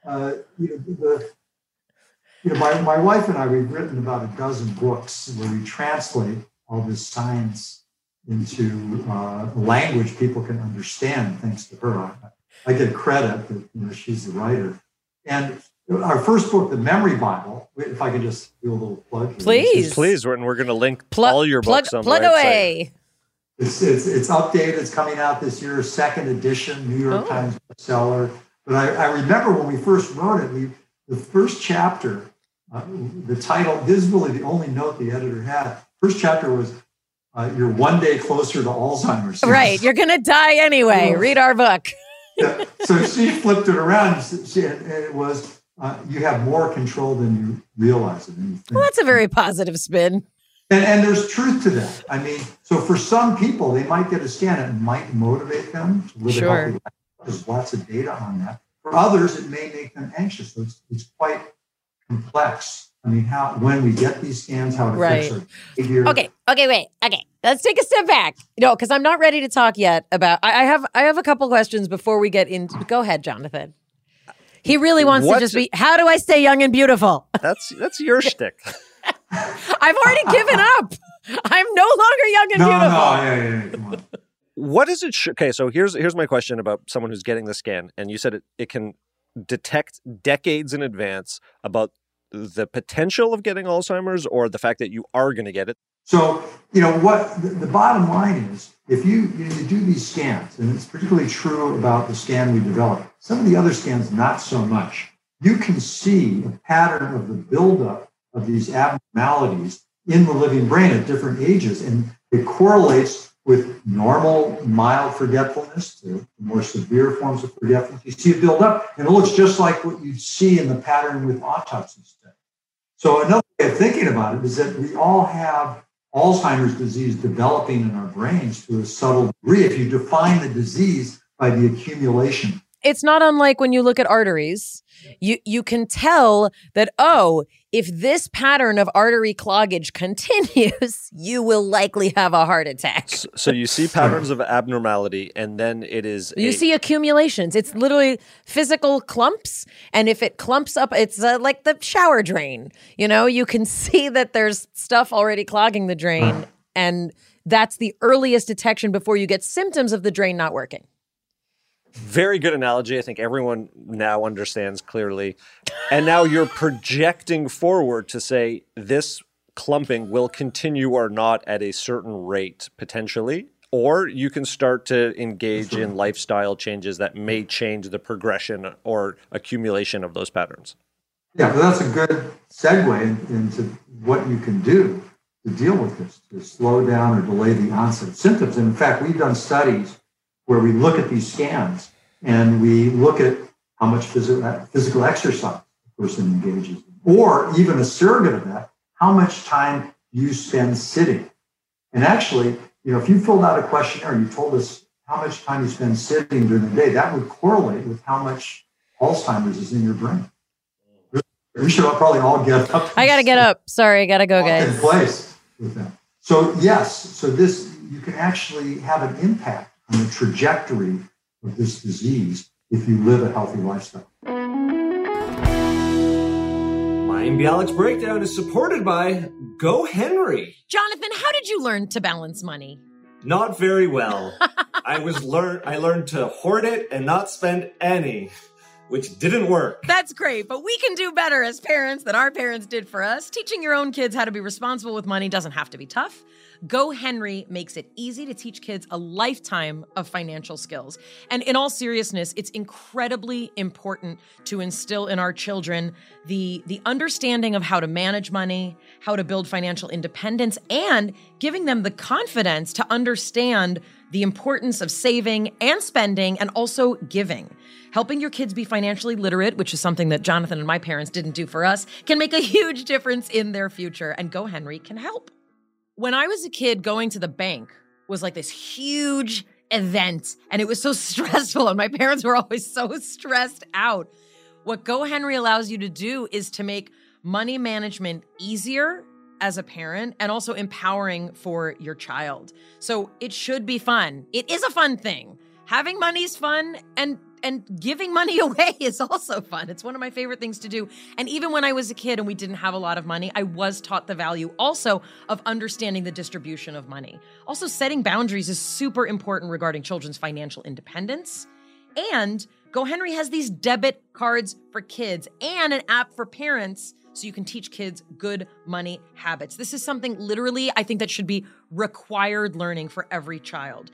my wife and I, we've written about a dozen books where we translate all this science into language people can understand, thanks to her. I get credit that she's the writer. And our first book, The Memory Bible, if I could just do a little plug here.
Please. We're going to link all your books on the
plug
website.
Away.
It's updated. It's coming out this year, second edition, New York Times bestseller. But I remember when we first wrote it, the first chapter, the title, this is really the only note the editor had. First chapter was you're one day closer to Alzheimer's.
Right. You're going to die anyway. Read our book.
Yeah. So she flipped it around. And it was, you have more control than you realize.
Well, that's a very positive spin.
And there's truth to that. I mean, so for some people, they might get a scan and it might motivate them to live a healthy life. There's lots of data on that. For others, it may make them anxious. So it's quite complex. I mean, when we get these scans, how it affects our behavior.
Okay, wait. Okay, let's take a step back. Because I'm not ready to talk yet about. I have a couple questions before we get into. Go ahead, Jonathan. He really wants to just be. How do I stay young and beautiful?
That's your shtick.
I've already given up. I'm no longer young and beautiful.
Yeah, come on.
What is it? Okay, so here's my question about someone who's getting the scan, and you said it can detect decades in advance about the potential of getting Alzheimer's or the fact that you are going to get it.
So, what the bottom line is, if you do these scans, and it's particularly true about the scan we developed, some of the other scans, not so much. You can see a pattern of the buildup of these abnormalities in the living brain at different ages, and it correlates with normal, mild forgetfulness to more severe forms of forgetfulness. You see it build up, and it looks just like what you see in the pattern with autopsy study. So another way of thinking about it is that we all have Alzheimer's disease developing in our brains to a subtle degree if you define the disease by the accumulation.
It's not unlike when you look at arteries. You can tell that, if this pattern of artery cloggage continues, you will likely have a heart attack.
So you see patterns of abnormality, and then it is...
You see accumulations. It's literally physical clumps, and if it clumps up, it's like the shower drain. You can see that there's stuff already clogging the drain, and that's the earliest detection before you get symptoms of the drain not working.
Very good analogy. I think everyone now understands clearly. And now you're projecting forward to say this clumping will continue or not at a certain rate, potentially. Or you can start to engage in lifestyle changes that may change the progression or accumulation of those patterns.
Yeah, but that's a good segue into what you can do to deal with this, to slow down or delay the onset of symptoms. And in fact, we've done studies where we look at these scans and we look at how much physical exercise the person engages in, or even a surrogate of that, how much time you spend sitting. And actually, if you filled out a questionnaire and you told us how much time you spend sitting during the day, that would correlate with how much Alzheimer's is in your brain. We should probably all get up.
I got to get up. Sorry, I got to go, guys.
In place with that. So yes, you can actually have an impact on the trajectory of this disease if you live a healthy lifestyle.
Mayim Bialik's Breakdown is supported by GoHenry.
Jonathan, how did you learn to balance money?
Not very well. I learned to hoard it and not spend any, which didn't work.
That's great, but we can do better as parents than our parents did for us. Teaching your own kids how to be responsible with money doesn't have to be tough. GoHenry makes it easy to teach kids a lifetime of financial skills. And in all seriousness, it's incredibly important to instill in our children the understanding of how to manage money, how to build financial independence, and giving them the confidence to understand the importance of saving and spending and also giving. Helping your kids be financially literate, which is something that Jonathan and my parents didn't do for us, can make a huge difference in their future, and GoHenry can help. When I was a kid, going to the bank was like this huge event, and it was so stressful, and my parents were always so stressed out. What GoHenry allows you to do is to make money management easier as a parent and also empowering for your child. So it should be fun. It is a fun thing. Having money is fun, and giving money away is also fun. It's one of my favorite things to do. And even when I was a kid and we didn't have a lot of money, I was taught the value also of understanding the distribution of money. Also, setting boundaries is super important regarding children's financial independence. And GoHenry has these debit cards for kids and an app for parents so you can teach kids good money habits. This is something literally I think that should be required learning for every child.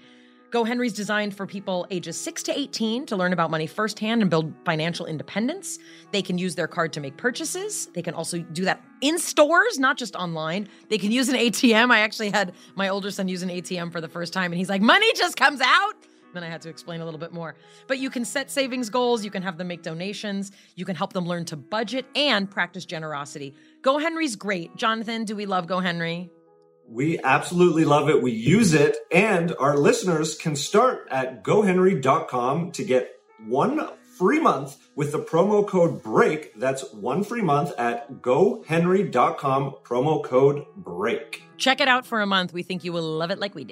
GoHenry's designed for people ages 6 to 18 to learn about money firsthand and build financial independence. They can use their card to make purchases. They can also do that in stores, not just online. They can use an ATM. I actually had my older son use an ATM for the first time, and he's like, money just comes out. Then I had to explain a little bit more. But you can set savings goals. You can have them make donations. You can help them learn to budget and practice generosity. GoHenry's great. Jonathan, do we love GoHenry?
We absolutely love it. We use it, and our listeners can start at GoHenry.com to get 1 free month with the promo code BREAK. That's 1 free month at GoHenry.com, promo code BREAK.
Check it out for a month. We think you will love it like we do.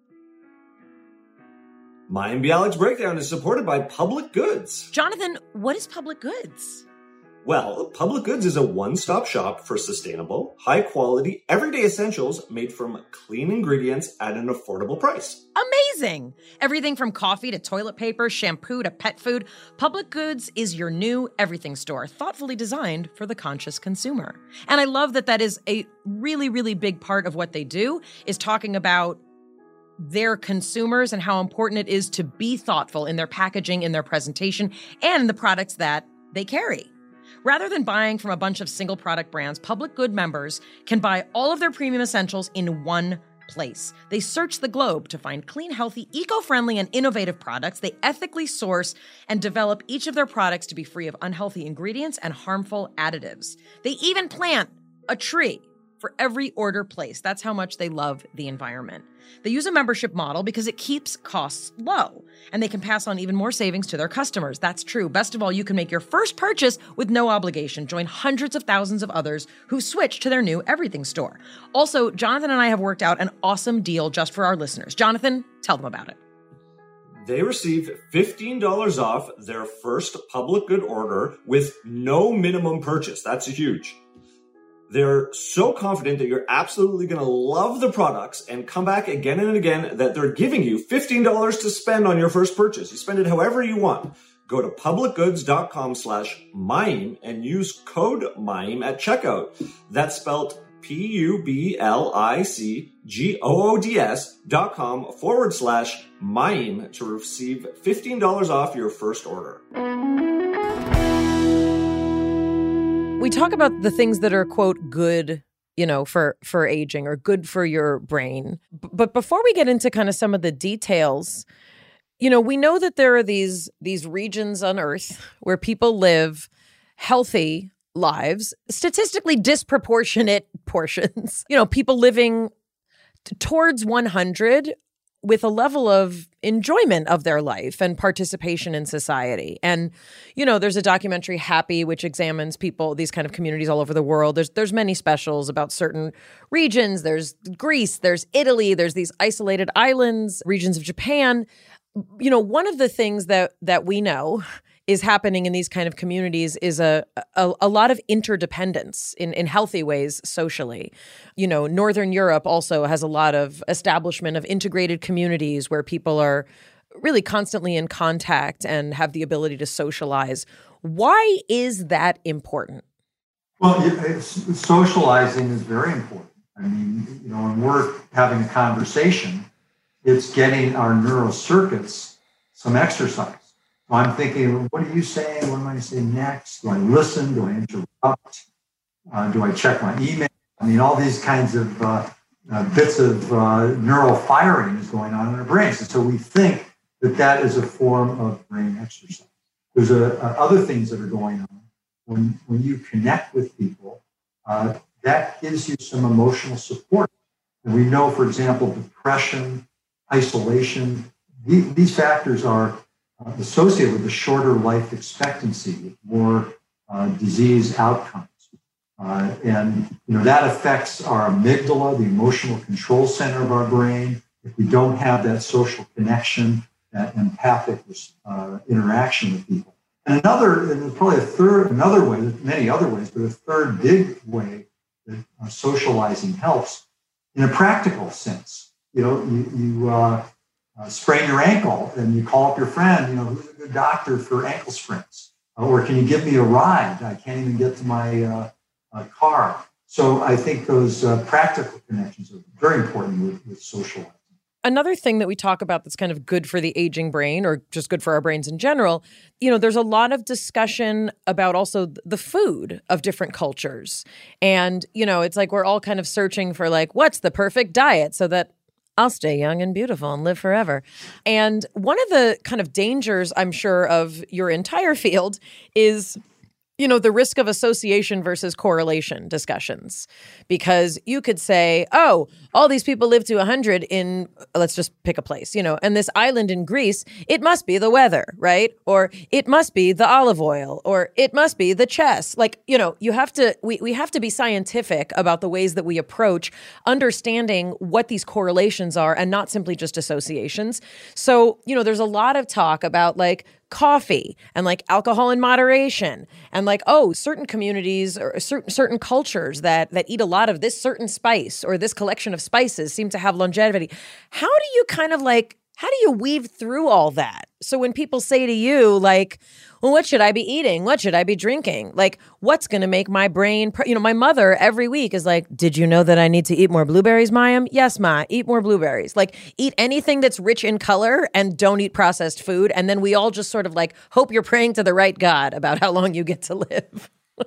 Mayim Bialik's Breakdown is supported by Public Goods.
Jonathan, what is Public Goods?
Well, Public Goods is a one-stop shop for sustainable, high-quality, everyday essentials made from clean ingredients at an affordable price.
Amazing! Everything from coffee to toilet paper, shampoo to pet food. Public Goods is your new everything store, thoughtfully designed for the conscious consumer. And I love that that is a really, really big part of what they do, is talking about their consumers and how important it is to be thoughtful in their packaging, in their presentation, and in the products that they carry. Rather than buying from a bunch of single product brands, Public Good members can buy all of their premium essentials in one place. They search the globe to find clean, healthy, eco-friendly, and innovative products. They ethically source and develop each of their products to be free of unhealthy ingredients and harmful additives. They even plant a tree for every order placed. That's how much they love the environment. They use a membership model because it keeps costs low, and they can pass on even more savings to their customers. That's true. Best of all, you can make your first purchase with no obligation. Join hundreds of thousands of others who switch to their new everything store. Also, Jonathan and I have worked out an awesome deal just for our listeners. Jonathan, tell them about it.
They receive $15 off their first Public Good order with no minimum purchase. That's huge. They're so confident that you're absolutely going to love the products and come back again and again that they're giving you $15 to spend on your first purchase. You spend it however you want. Go to publicgoods.com/Mayim and use code Mayim at checkout. That's spelled PUBLICGOODS.com/Mayim to receive $15 off your first order.
We talk about the things that are, quote, good, for aging or good for your brain. But before we get into kind of some of the details, we know that there are these regions on Earth where people live healthy lives, statistically disproportionate portions. People living towards 100 with a level of enjoyment of their life and participation in society. And, there's a documentary, Happy, which examines people, these kind of communities all over the world. There's many specials about certain regions. There's Greece, there's Italy, there's these isolated islands, regions of Japan. One of the things that we know is happening in these kind of communities is a lot of interdependence in healthy ways socially. Northern Europe also has a lot of establishment of integrated communities where people are really constantly in contact and have the ability to socialize. Why is that important?
Well, socializing is very important. I mean, when we're having a conversation, it's getting our neural circuits some exercise. I'm thinking, what are you saying? What am I saying next? Do I listen? Do I interrupt? Do I check my email? I mean, all these kinds of bits of neural firing is going on in our brains. And so we think that is a form of brain exercise. There's other things that are going on. When you connect with people, that gives you some emotional support. And we know, for example, depression, isolation, these factors are associated with a shorter life expectancy, with more disease outcomes. And that affects our amygdala, the emotional control center of our brain. If we don't have that social connection, that empathic interaction with people. And another way, many other ways, but a third big way that socializing helps in a practical sense. You sprain your ankle and you call up your friend, who's a good doctor for ankle sprains? Or can you give me a ride? I can't even get to my car. So I think those practical connections are very important with socializing.
Another thing that we talk about that's kind of good for the aging brain, or just good for our brains in general, there's a lot of discussion about also the food of different cultures. And, it's like we're all kind of searching for like, what's the perfect diet so that I'll stay young and beautiful and live forever. And one of the kind of dangers, I'm sure, of your entire field is the risk of association versus correlation discussions. Because you could say, oh, all these people live to 100 in, let's just pick a place, and this island in Greece, it must be the weather, right? Or it must be the olive oil, or it must be the chess. Like, you have to, we have to be scientific about the ways that we approach understanding what these correlations are and not simply just associations. So, there's a lot of talk about like coffee and like alcohol in moderation and like, oh, certain communities or certain cultures that eat a lot of this certain spice or this collection of spices seem to have longevity. How do you weave through all that? So when people say to you like, well, what should I be eating? What should I be drinking? Like, what's going to make my brain, my mother every week is like, did you know that I need to eat more blueberries, Mayim? Yes, Ma, eat more blueberries. Like, eat anything that's rich in color and don't eat processed food. And then we all just sort of like hope you're praying to the right God about how long you get to live.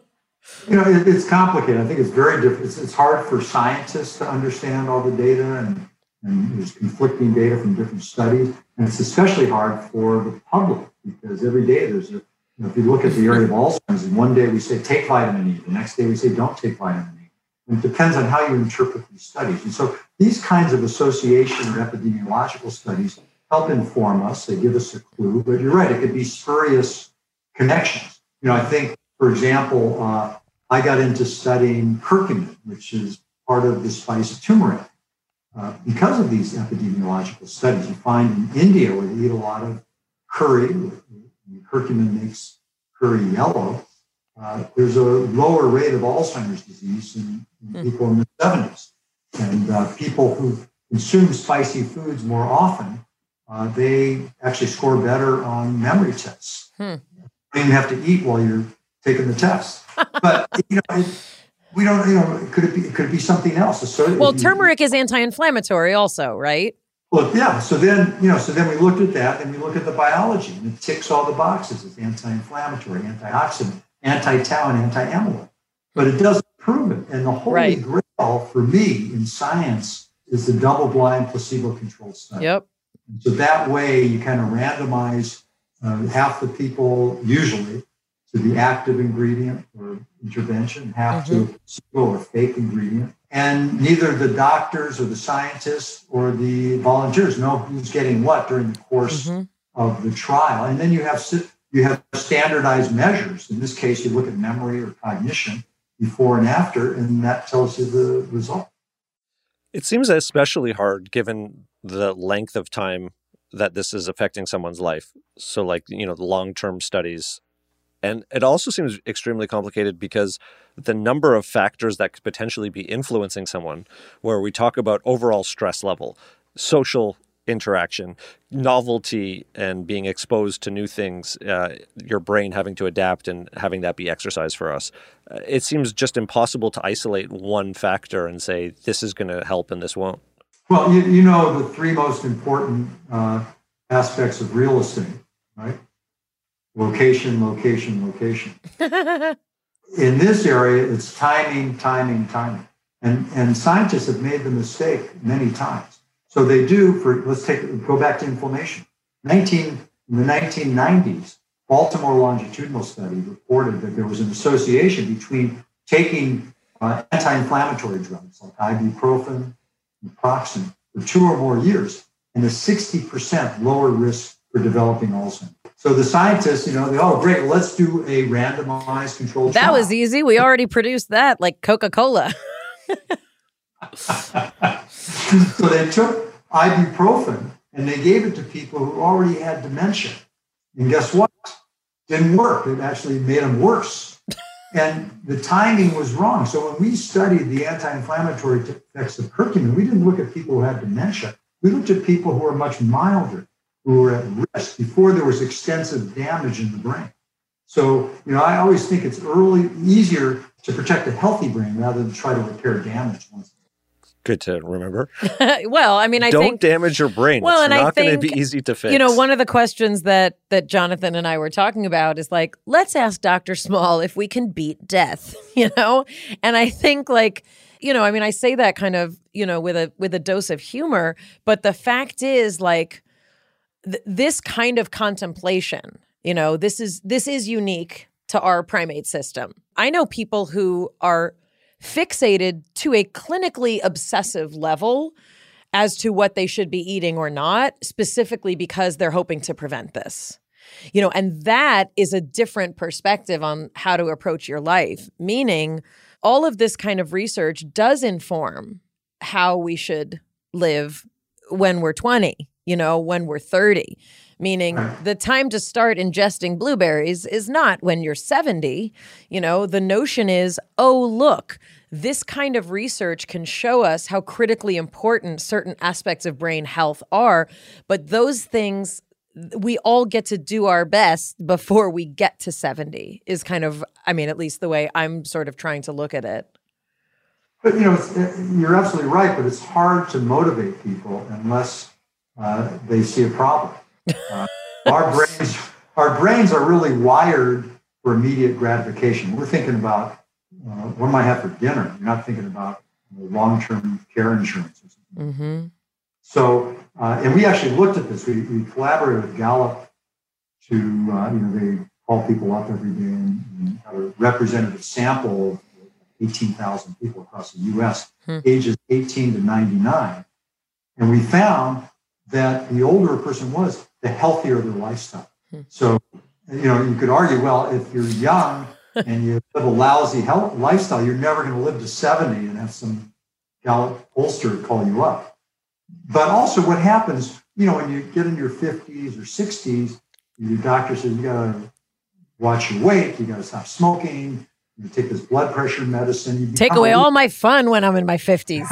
It's complicated. I think it's very different. It's hard for scientists to understand all the data, and there's conflicting data from different studies. And it's especially hard for the public because every day there's if you look at the area of Alzheimer's, and one day we say take vitamin E, the next day we say don't take vitamin E. And it depends on how you interpret these studies. And so these kinds of association or epidemiological studies help inform us. They give us a clue. But you're right, it could be spurious connections. I think, for example, I got into studying curcumin, which is part of the spice turmeric. Because of these epidemiological studies, you find in India where they eat a lot of curry, curcumin makes curry yellow, there's a lower rate of Alzheimer's disease in people in the 70s. And people who consume spicy foods more often, they actually score better on memory tests. You don't even have to eat while you're taking the test. But, we don't, could it be something else? So
turmeric is anti-inflammatory also, right?
Well, yeah. So then we looked at that and we look at the biology, and it ticks all the boxes. It's anti-inflammatory, antioxidant, anti-tau, and anti-amyloid. But it doesn't prove it. And the holy grail for me in science is the double-blind placebo-controlled study.
Yep.
And so that way you kind of randomize half the people usually to the active ingredient or intervention, half to placebo or fake ingredient. And neither the doctors or the scientists or the volunteers know who's getting what during the course of the trial. And then you have standardized measures. In this case, you look at memory or cognition before and after, and that tells you the result.
It seems especially hard given the length of time that this is affecting someone's life. So like, the long-term studies. And it also seems extremely complicated because the number of factors that could potentially be influencing someone, where we talk about overall stress level, social interaction, novelty, and being exposed to new things, your brain having to adapt and having that be exercise for us. It seems just impossible to isolate one factor and say, this is going to help and this won't.
Well, the three most important aspects of real estate, right? Location, location, location. In this area, it's timing. And scientists have made the mistake many times. So they do go back to inflammation. In the 1990s, Baltimore longitudinal study reported that there was an association between taking anti-inflammatory drugs like ibuprofen and naproxen for 2 or more years and a 60% lower risk for developing Alzheimer's. So the scientists, great, well, let's do a randomized controlled trial.
That was easy. We already produced that, like Coca-Cola.
So they took ibuprofen and they gave it to people who already had dementia. And guess what? Didn't work. It actually made them worse. And the timing was wrong. So when we studied the anti-inflammatory effects of curcumin, we didn't look at people who had dementia. We looked at people who were much milder, who were at risk before there was extensive damage in the brain. So, I always think it's easier to protect a healthy brain rather than try to repair damage once.
Good to remember.
Well, I mean, I think...
Don't damage your brain.
Well,
it's
and
not
I think,
going to be easy to fix.
You know, one of the questions that Jonathan and I were talking about is like, let's ask Dr. Small if we can beat death, you know? And I think like, you know, I mean, I say that kind of, you know, with a dose of humor, but the fact is like this kind of contemplation, you know, this is unique to our primate system. I know people who are fixated to a clinically obsessive level as to what they should be eating or not, specifically because they're hoping to prevent this. You know, and that is a different perspective on how to approach your life, meaning all of this kind of research does inform how we should live when we're 20, you know, when we're 30. Meaning the time to start ingesting blueberries is not when you're 70. You know, the notion is, oh, look, this kind of research can show us how critically important certain aspects of brain health are. But those things, we all get to do our best before we get to 70 is kind of, I mean, at least the way I'm sort of trying to look at it.
But, you know, you're absolutely right, but it's hard to motivate people unless they see a problem. Our brains are really wired for immediate gratification. We're thinking about what am I have for dinner? You're not thinking about long-term care insurance or something.
Mm-hmm.
So, and we actually looked at this. We collaborated with Gallup to, they call people up every day and have a representative sample of 18,000 people across the U.S., ages 18 to 99. And we found that the older a person was, the healthier their lifestyle. So, you know, you could argue, well, if you're young and you live a lousy health lifestyle, you're never going to live to 70 and have some Gallup pollster call you up. But also what happens, you know, when you get in your 50s or 60s, your doctor says you got to watch your weight, you got to stop smoking, you take this blood pressure medicine.
Take away all my fun when I'm in my 50s.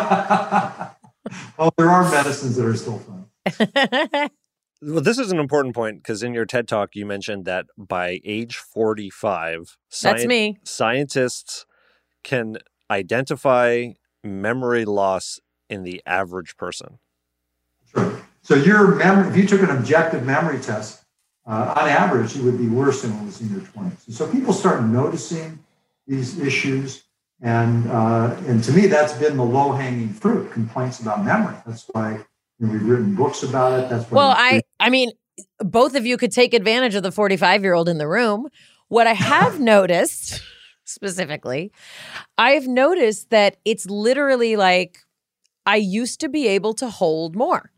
Well, there are medicines that are still fun.
Well, this is an important point because in your TED Talk, you mentioned that by age 45,
that's me.
Scientists can identify memory loss in the average person.
Sure. So your memory, if you took an objective memory test, on average, you would be worse than what was in your 20s. And so people start noticing these issues. And to me, that's been the low-hanging fruit, complaints about memory. That's why we've written books about it. That's why.
Well, I mean, both of you could take advantage of the 45-year-old in the room. What I have noticed, specifically, I've noticed that it's literally like I used to be able to hold more.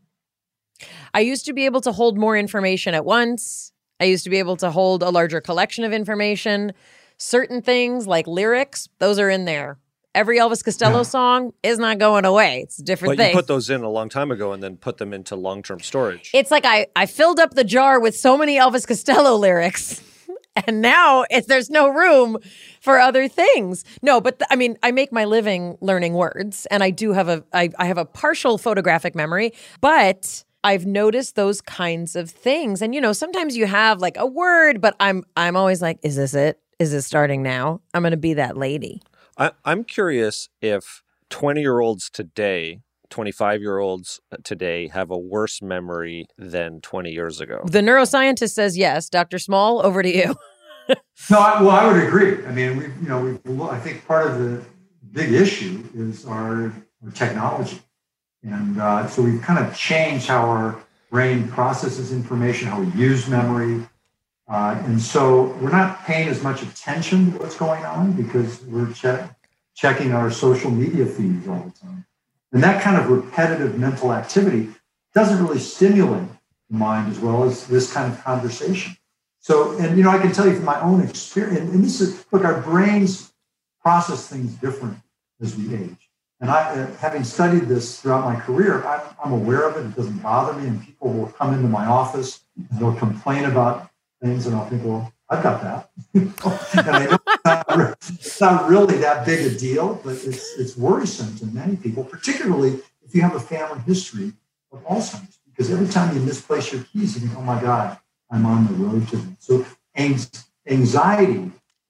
I used to be able to hold more information at once. I used to be able to hold a larger collection of information. Certain things like lyrics, those are in there. Every Elvis Costello song is not going away. It's a different thing.
But you put those in a long time ago and then put them into long-term storage.
It's like I filled up the jar with so many Elvis Costello lyrics, and now there's no room for other things. No, but I mean, I make my living learning words, and I do have I have a partial photographic memory, but I've noticed those kinds of things. And, you know, sometimes you have like a word, but I'm always like, is this it? Is it starting now? I'm going to be that lady.
I'm curious if 20-year-olds today, 25-year-olds today have a worse memory than 20 years ago.
The neuroscientist says yes. Dr. Small, over to you.
No, I would agree. I mean, I think part of the big issue is our technology. And so we've kind of changed how our brain processes information, how we use memory. And so we're not paying as much attention to what's going on because we're checking our social media feeds all the time. And that kind of repetitive mental activity doesn't really stimulate the mind as well as this kind of conversation. So, and, you know, I can tell you from my own experience, and this is, look, our brains process things different as we age. And having studied this throughout my career, I'm aware of it. It doesn't bother me. And people will come into my office and they'll complain about things, and I'll think, well, I've got that. And I know it's not really that big a deal, but it's worrisome to many people, particularly if you have a family history of Alzheimer's, because every time you misplace your keys, you think, oh my God, I'm on the road to them. So anxiety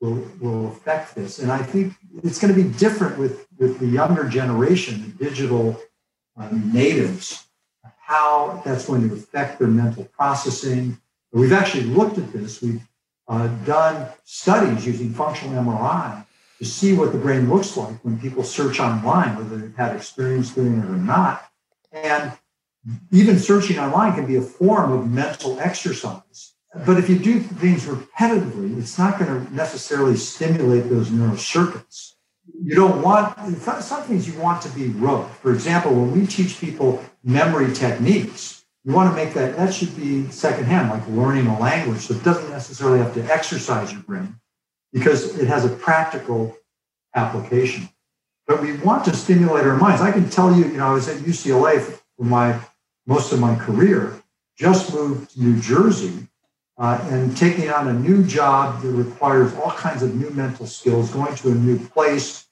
will affect this. And I think it's going to be different with the younger generation, the digital natives, how that's going to affect their mental processing. We've actually looked at this. We've done studies using functional MRI to see what the brain looks like when people search online, whether they've had experience doing it or not. And even searching online can be a form of mental exercise. But if you do things repetitively, it's not going to necessarily stimulate those neural circuits. You don't want, some things you want to be rote. For example, when we teach people memory techniques, you want to make that should be secondhand, like learning a language. So it doesn't necessarily have to exercise your brain because it has a practical application. But we want to stimulate our minds. I can tell you, I was at UCLA for most of my career, just moved to New Jersey, and taking on a new job that requires all kinds of new mental skills, going to a new place.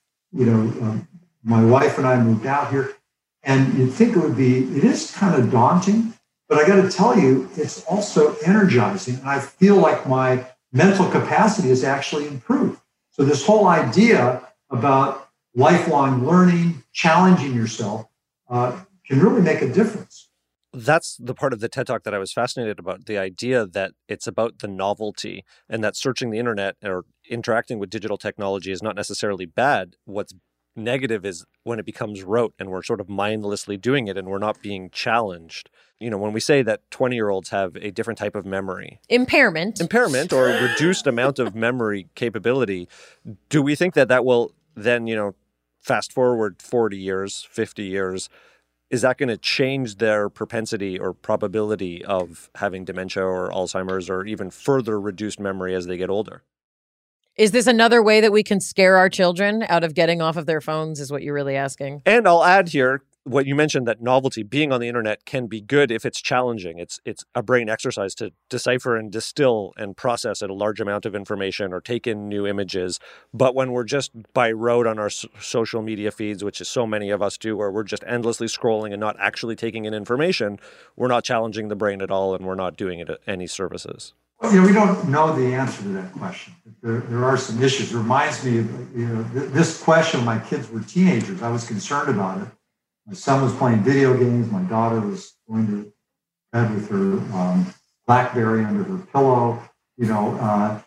My wife and I moved out here, and you'd think it is kind of daunting, but I got to tell you, it's also energizing. And I feel like my mental capacity has actually improved. So this whole idea about lifelong learning, challenging yourself, can really make a difference.
That's the part of the TED Talk that I was fascinated about, the idea that it's about the novelty and that searching the internet or interacting with digital technology is not necessarily bad. What's negative is when it becomes rote and we're sort of mindlessly doing it and we're not being challenged. When we say that 20-year-olds have a different type of memory.
Impairment
or a reduced amount of memory capability, do we think that will then, fast forward 40 years, 50 years, is that going to change their propensity or probability of having dementia or Alzheimer's or even further reduced memory as they get older?
Is this another way that we can scare our children out of getting off of their phones, is what you're really asking?
And I'll add here, what you mentioned, that novelty, being on the internet, can be good if it's challenging. It's a brain exercise to decipher and distill and process a large amount of information or take in new images. But when we're just by rote on our social media feeds, which is so many of us do, where we're just endlessly scrolling and not actually taking in information, we're not challenging the brain at all, and we're not doing it any services.
We don't know the answer to that question. There are some issues. It reminds me of this question when my kids were teenagers. I was concerned about it. My son was playing video games. My daughter was going to bed with her BlackBerry under her pillow, and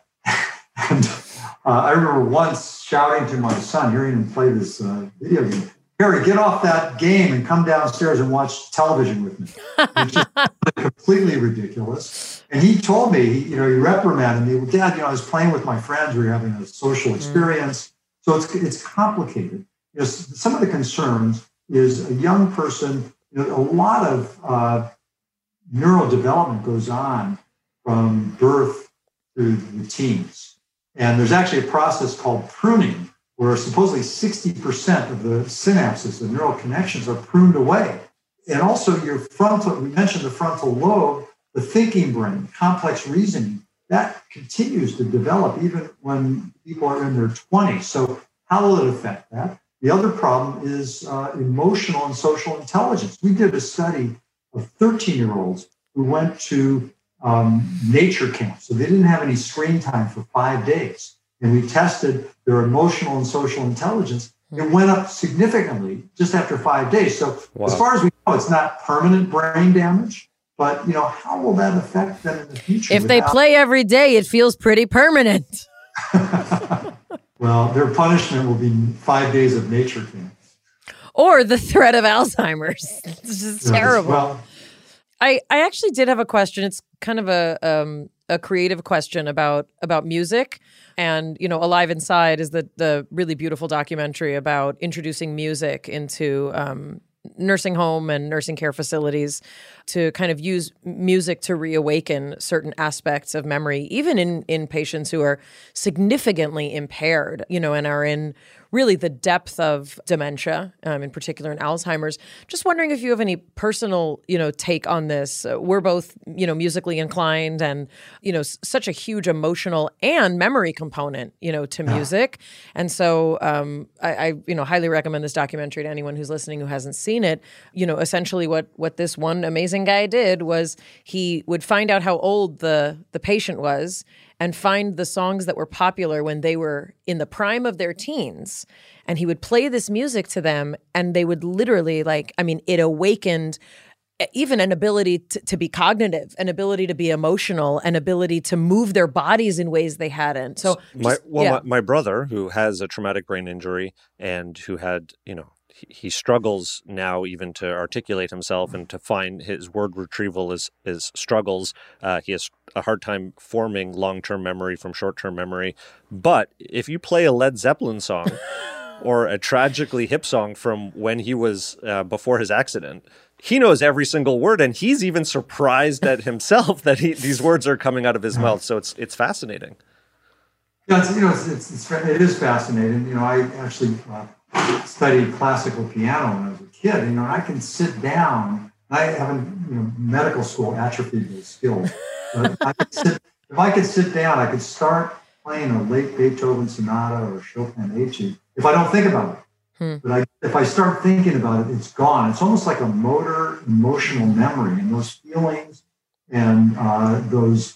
I remember once shouting to my son, hearing him play this video game, "Harry, get off that game and come downstairs and watch television with me." Which is completely ridiculous. And he told me, he reprimanded me. "Well, Dad, I was playing with my friends. We were having a social experience." So it's complicated. Some of the concerns is a young person, a lot of neural development goes on from birth through the teens. And there's actually a process called pruning, where supposedly 60% of the synapses, the neural connections, are pruned away. And also we mentioned the frontal lobe, the thinking brain, complex reasoning, that continues to develop even when people are in their 20s. So how will it affect that? The other problem is emotional and social intelligence. We did a study of 13-year-olds who went to nature camp. So they didn't have any screen time for 5 days. And we tested their emotional and social intelligence. It went up significantly just after 5 days. So As far as we know, it's not permanent brain damage. But, how will that affect them in the future?
If they play every day, it feels pretty permanent.
Well, their punishment will be 5 days of nature camp.
Or the threat of Alzheimer's. This is terrible.
Well,
I actually did have a question. It's kind of a creative question about music. And, Alive Inside is the really beautiful documentary about introducing music into nursing home and nursing care facilities to kind of use music to reawaken certain aspects of memory, even in patients who are significantly impaired, and are in really the depth of dementia, in particular in Alzheimer's. Just wondering if you have any personal, take on this. We're both, musically inclined and, such a huge emotional and memory component, to music. And so I highly recommend this documentary to anyone who's listening who hasn't seen it. Essentially what this one amazing guy did was he would find out how old the patient was and find the songs that were popular when they were in the prime of their teens. And he would play this music to them, and they would literally it awakened even an ability to be cognitive, an ability to be emotional, an ability to move their bodies in ways they hadn't. So
my brother, who has a traumatic brain injury and who had, he struggles now even to articulate himself and to find his word retrieval is struggles. He has a hard time forming long-term memory from short-term memory. But if you play a Led Zeppelin song or a Tragically Hip song from when he was before his accident, he knows every single word, and he's even surprised at himself that these words are coming out of his mouth. So it's fascinating.
Yeah, it is fascinating. I actually studied classical piano when I was a kid. And I can sit down. I haven't, medical school atrophied those skills. But if I could sit down, I could start playing a late Beethoven sonata or Chopin etude if I don't think about it. But if I start thinking about it, it's gone. It's almost like a motor, emotional memory, and those feelings and those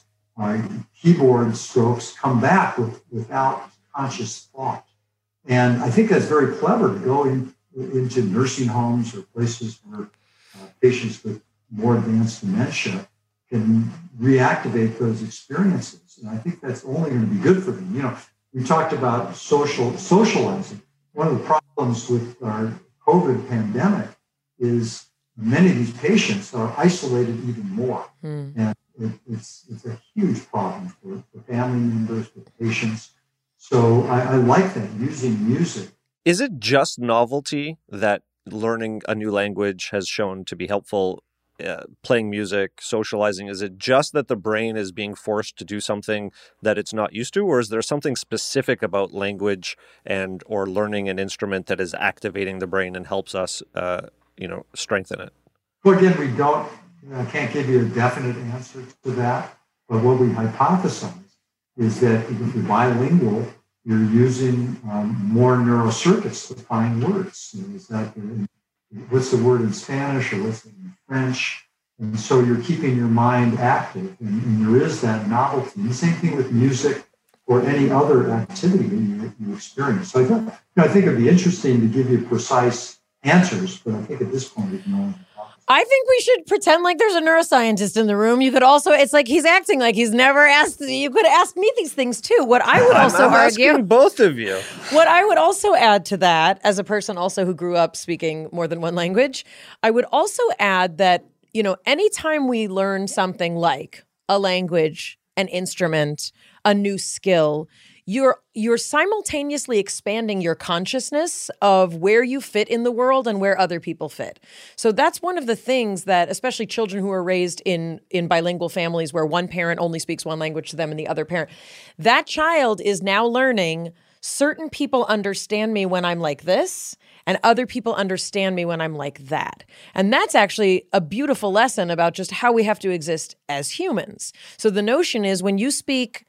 keyboard strokes come back without conscious thought. And I think that's very clever to go into nursing homes or places where patients with more advanced dementia can reactivate those experiences. And I think that's only going to be good for them. We talked about socializing. One of the problems with our COVID pandemic is many of these patients are isolated even more. And it's a huge problem for family members, for patients. So I like that, using music.
Is it just novelty that learning a new language has shown to be helpful? Playing music, socializing, is it just that the brain is being forced to do something that it's not used to, or is there something specific about language or learning an instrument that is activating the brain and helps us, strengthen it?
Well, again, I can't give you a definite answer to that, but what we hypothesize is that if you're bilingual, you're using more neural circuits to find words. What's the word in Spanish or what's it in French? And so you're keeping your mind active, and there is that novelty. And the same thing with music or any other activity that you experience. So I think it'd be interesting to give you precise answers, but I think at this point we can only
I think we should pretend like there's a neuroscientist in the room. You could also, it's like he's acting like he's never asked. You could ask me these things too. What I would also argue,
asking both of you.
What I would also add to that, as a person also who grew up speaking more than one language, I would also add that, anytime we learn something like a language, an instrument, a new skill, you're simultaneously expanding your consciousness of where you fit in the world and where other people fit. So that's one of the things that, especially children who are raised in bilingual families where one parent only speaks one language to them and the other parent, that child is now learning certain people understand me when I'm like this, and other people understand me when I'm like that. And that's actually a beautiful lesson about just how we have to exist as humans. So the notion is when you speak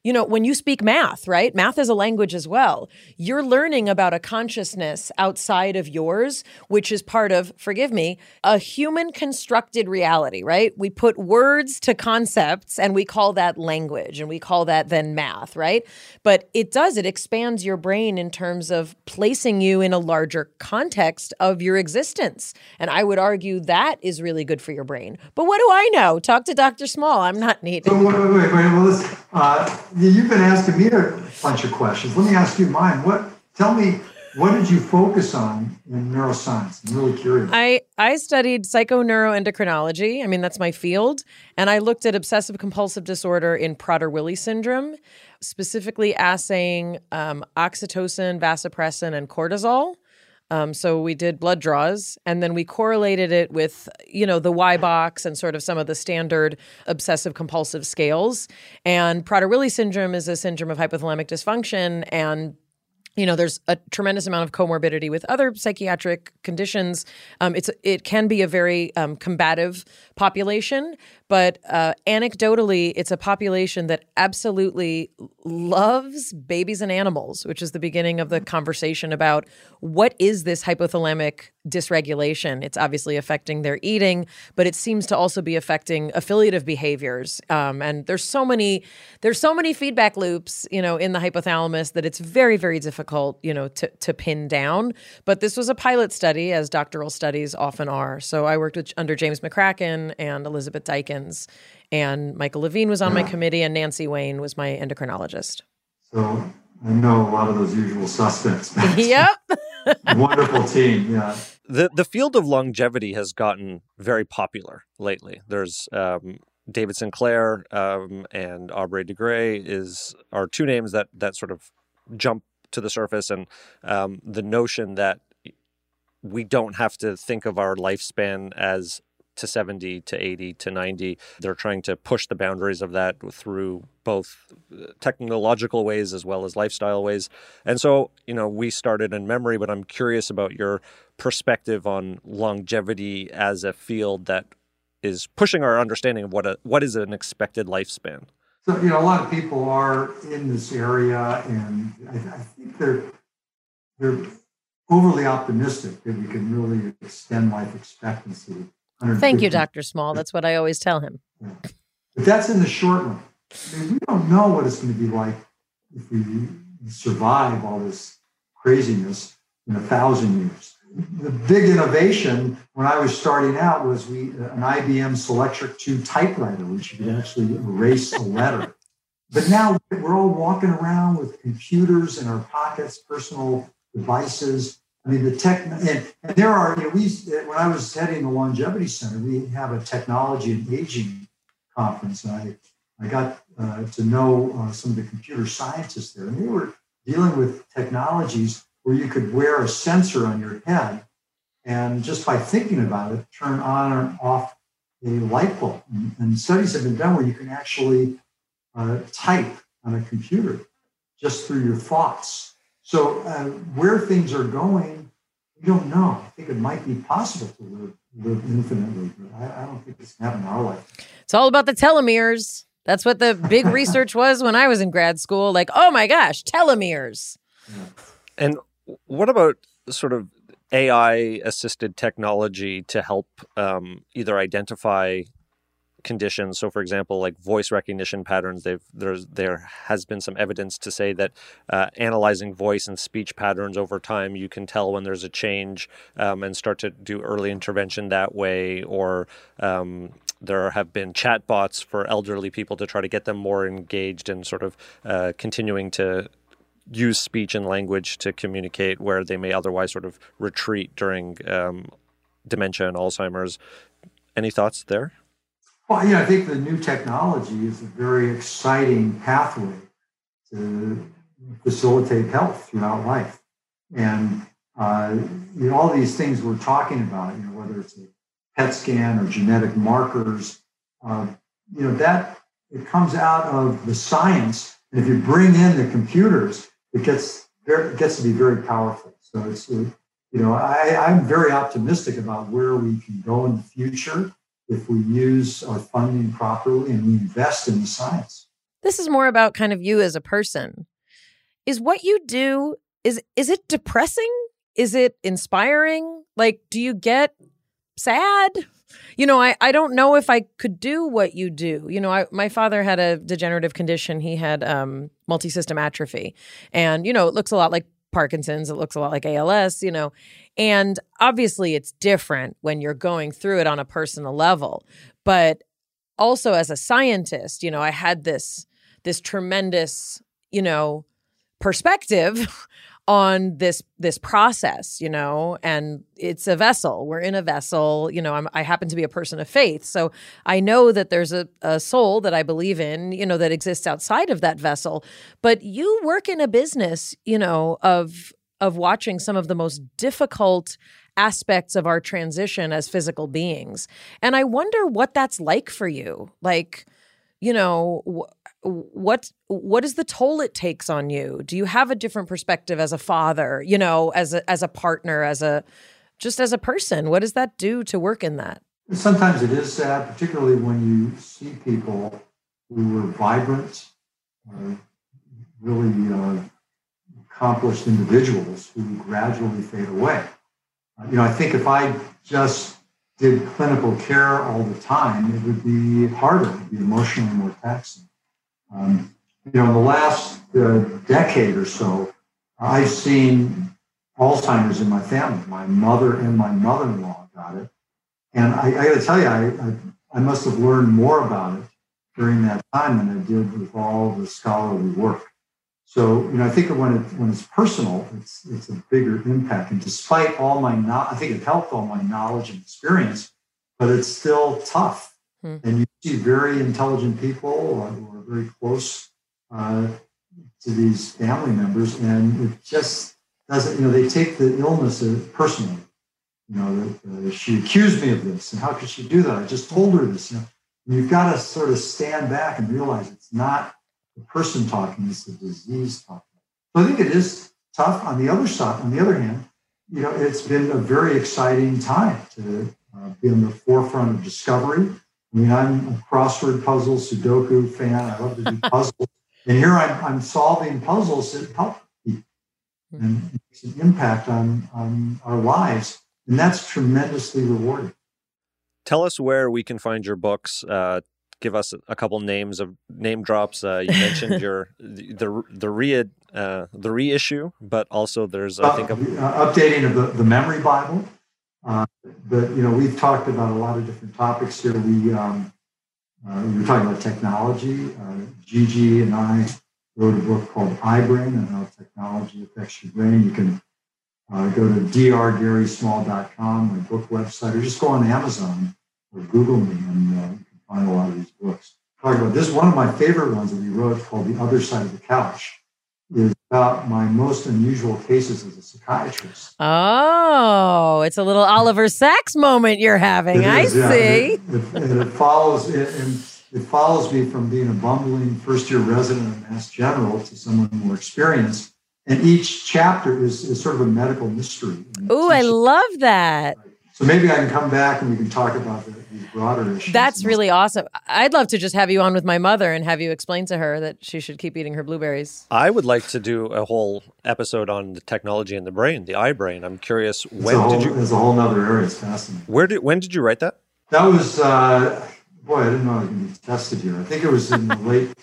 math, right? Math is a language as well. You're learning about a consciousness outside of yours, which is part of, forgive me, a human constructed reality, right? We put words to concepts and we call that language, and we call that then math, right? But it expands your brain in terms of placing you in a larger context of your existence. And I would argue that is really good for your brain. But what do I know? Talk to Dr. Small. I'm not needed.
So wait. Well, listen, you've been asking me a bunch of questions. Let me ask you mine. Tell me, what did you focus on in neuroscience? I'm really curious.
I studied psychoneuroendocrinology. I mean, that's my field. And I looked at obsessive compulsive disorder in Prader-Willi syndrome, specifically assaying oxytocin, vasopressin, and cortisol. So we did blood draws, and then we correlated it with, the Y-box and sort of some of the standard obsessive compulsive scales. And Prader-Willi syndrome is a syndrome of hypothalamic dysfunction, and there's a tremendous amount of comorbidity with other psychiatric conditions. It can be a very combative population, But anecdotally, it's a population that absolutely loves babies and animals, which is the beginning of the conversation about what is this hypothalamic dysregulation. It's obviously affecting their eating, but it seems to also be affecting affiliative behaviors. And there's so many feedback loops, in the hypothalamus that it's very, very difficult, to pin down. But this was a pilot study, as doctoral studies often are. So I worked under James McCracken and Elizabeth Dykins, and Michael Levine was on my committee, and Nancy Wayne was my endocrinologist.
So I know a lot of those usual suspects.
Yep.
Wonderful team, yeah.
The field of longevity has gotten very popular lately. There's David Sinclair and Aubrey de Grey are two names that sort of jump to the surface, and the notion that we don't have to think of our lifespan as to 70 to 80 to 90. They're trying to push the boundaries of that through both technological ways as well as lifestyle ways. And so, we started in memory, but I'm curious about your perspective on longevity as a field that is pushing our understanding of what is an expected lifespan.
So, a lot of people are in this area, and I think they're overly optimistic that we can really extend life expectancy.
Thank you, Dr. Small. That's what I always tell him.
Yeah. But that's in the short run. We don't know what it's going to be like if we survive all this craziness in 1,000 years. The big innovation when I was starting out was an IBM Selectric 2 typewriter, which you could actually erase a letter. But now we're all walking around with computers in our pockets, personal devices. I mean, the tech, and there are, when I was heading the Longevity Center, we have a technology and aging conference. And I got to know some of the computer scientists there, and they were dealing with technologies where you could wear a sensor on your head, and just by thinking about it, turn on or off a light bulb. And studies have been done where you can actually type on a computer just through your thoughts. So where things are going, we don't know. I think it might be possible to live infinitely, but I don't think it's going to happen in our life.
It's all about the telomeres. That's what the big research was when I was in grad school. Like, oh my gosh, telomeres.
Yeah.
And what about sort of AI-assisted technology to help either identify conditions? So, for example, like voice recognition patterns, there has been some evidence to say that analyzing voice and speech patterns over time, you can tell when there's a change and start to do early intervention that way. Or there have been chatbots for elderly people to try to get them more engaged and sort of continuing to use speech and language to communicate where they may otherwise sort of retreat during dementia and Alzheimer's. Any thoughts there?
Well, I think the new technology is a very exciting pathway to facilitate health throughout life. And all these things we're talking about, whether it's a PET scan or genetic markers, that it comes out of the science. And if you bring in the computers, it gets to be very powerful. So it's, I'm very optimistic about where we can go in the future if we use our funding properly and we invest in the science.
This is more about kind of you as a person. Is what you do, is it depressing? Is it inspiring? Like, do you get sad? I don't know if I could do what you do. My father had a degenerative condition. He had multisystem atrophy. And, it looks a lot like Parkinson's. It looks a lot like ALS, and obviously it's different when you're going through it on a personal level. But also as a scientist, I had this tremendous, perspective on this process, and it's a vessel. We're in a vessel, I happen to be a person of faith. So I know that there's a soul that I believe in, that exists outside of that vessel. But you work in a business, of watching some of the most difficult aspects of our transition as physical beings. And I wonder what that's like for you. Like, what is the toll it takes on you? Do you have a different perspective as a father, as a partner, as a person? What does that do to work in that?
Sometimes it is sad, particularly when you see people who were vibrant, really accomplished individuals who gradually fade away. I think if I just did clinical care all the time, it would be harder, it would be emotionally more taxing. In the last decade or so, I've seen Alzheimer's in my family. My mother and my mother-in-law got it. And I got to tell you, I must have learned more about it during that time than I did with all the scholarly work. So, I think that when it's personal, it's a bigger impact. And despite all my I think it helped all my knowledge and experience, but it's still tough. And you see very intelligent people who are very close to these family members, and it just doesn't. They take the illness personally. She accused me of this, and how could she do that? I just told her this. You've got to sort of stand back and realize it's not the person talking, it's the disease talking. So I think it is tough. On the other hand, it's been a very exciting time to be on the forefront of discovery. I'm a crossword puzzle, Sudoku fan. I love to do puzzles. And here I'm solving puzzles that help people and makes an impact on our lives. And that's tremendously rewarding.
Tell us where we can find your books. Give us a couple names of name drops. You mentioned the reissue, but also there's
updating of the Memory Bible. But we've talked about a lot of different topics here. We were talking about technology. Gigi and I wrote a book called iBrain and how technology affects your brain. You can go to drgarysmall.com, my book website, or just go on Amazon or Google me, and you can find a lot of these books. Talk about this. One of my favorite ones that we wrote, called The Other Side of the Couch, is about my most unusual cases as a psychiatrist.
Oh, it's a little Oliver Sacks moment you're having. I see.
It follows me from being a bumbling first-year resident at Mass General to someone more experienced. And each chapter is sort of a medical mystery.
Ooh, I love that.
So maybe I can come back and we can talk about these broader issues.
That's really awesome. I'd love to just have you on with my mother and have you explain to her that she should keep eating her blueberries.
I would like to do a whole episode on the technology in the brain, the iBrain. I'm curious,
There's a whole other area. It's fascinating.
When did you write that?
That was, I didn't know I was going to be tested here. I think it was in the late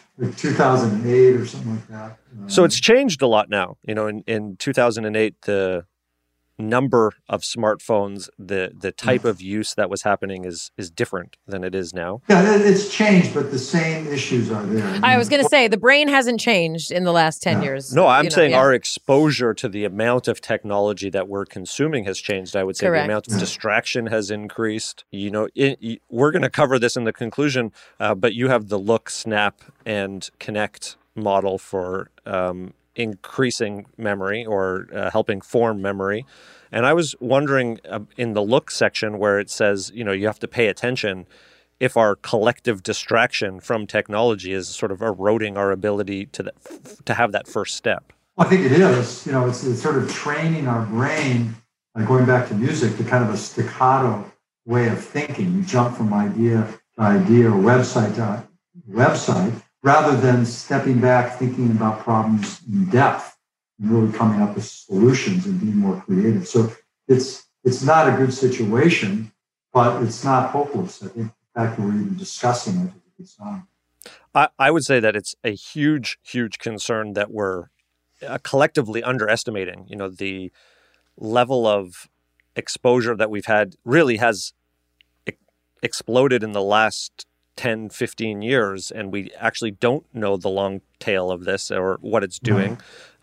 2008 or something like that.
So it's changed a lot now. In 2008, the number of smartphones, the type of use that was happening is different than it is now.
Yeah, it's changed, but the same issues are there.
I was going to say, the brain hasn't changed in the last 10 years.
No, I'm saying our exposure to the amount of technology that we're consuming has changed. I would say the amount of distraction has increased. We're going to cover this in the conclusion, but you have the Look, Snap, and Connect model for increasing memory or helping form memory. And I was wondering in the Look section where it says, you have to pay attention if our collective distraction from technology is sort of eroding our ability to have that first step.
Well, I think it is. It's sort of training our brain, going back to music, to kind of a staccato way of thinking. You jump from idea to idea or website to website, rather than stepping back, thinking about problems in depth and really coming up with solutions and being more creative. So it's not a good situation, but it's not hopeless. I think the fact that we're even discussing it is a good sign.
I would say that it's a huge, huge concern that we're collectively underestimating. The level of exposure that we've had really has exploded in the last 10, 15 years, and we actually don't know the long tail of this or what it's doing.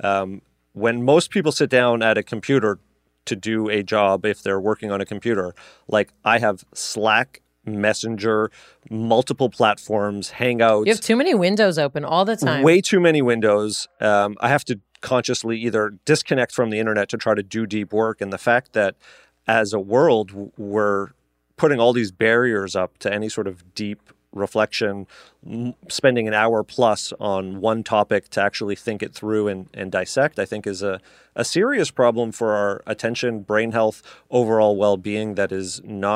When most people sit down at a computer to do a job, if they're working on a computer, like I have Slack, Messenger, multiple platforms, Hangouts.
You have too many windows open all the time.
Way too many windows. I have to consciously either disconnect from the internet to try to do deep work. And the fact that as a world, we're putting all these barriers up to any sort of deep reflection, spending an hour plus on one topic to actually think it through and dissect, I think is a serious problem for our attention, brain health, overall well-being that is not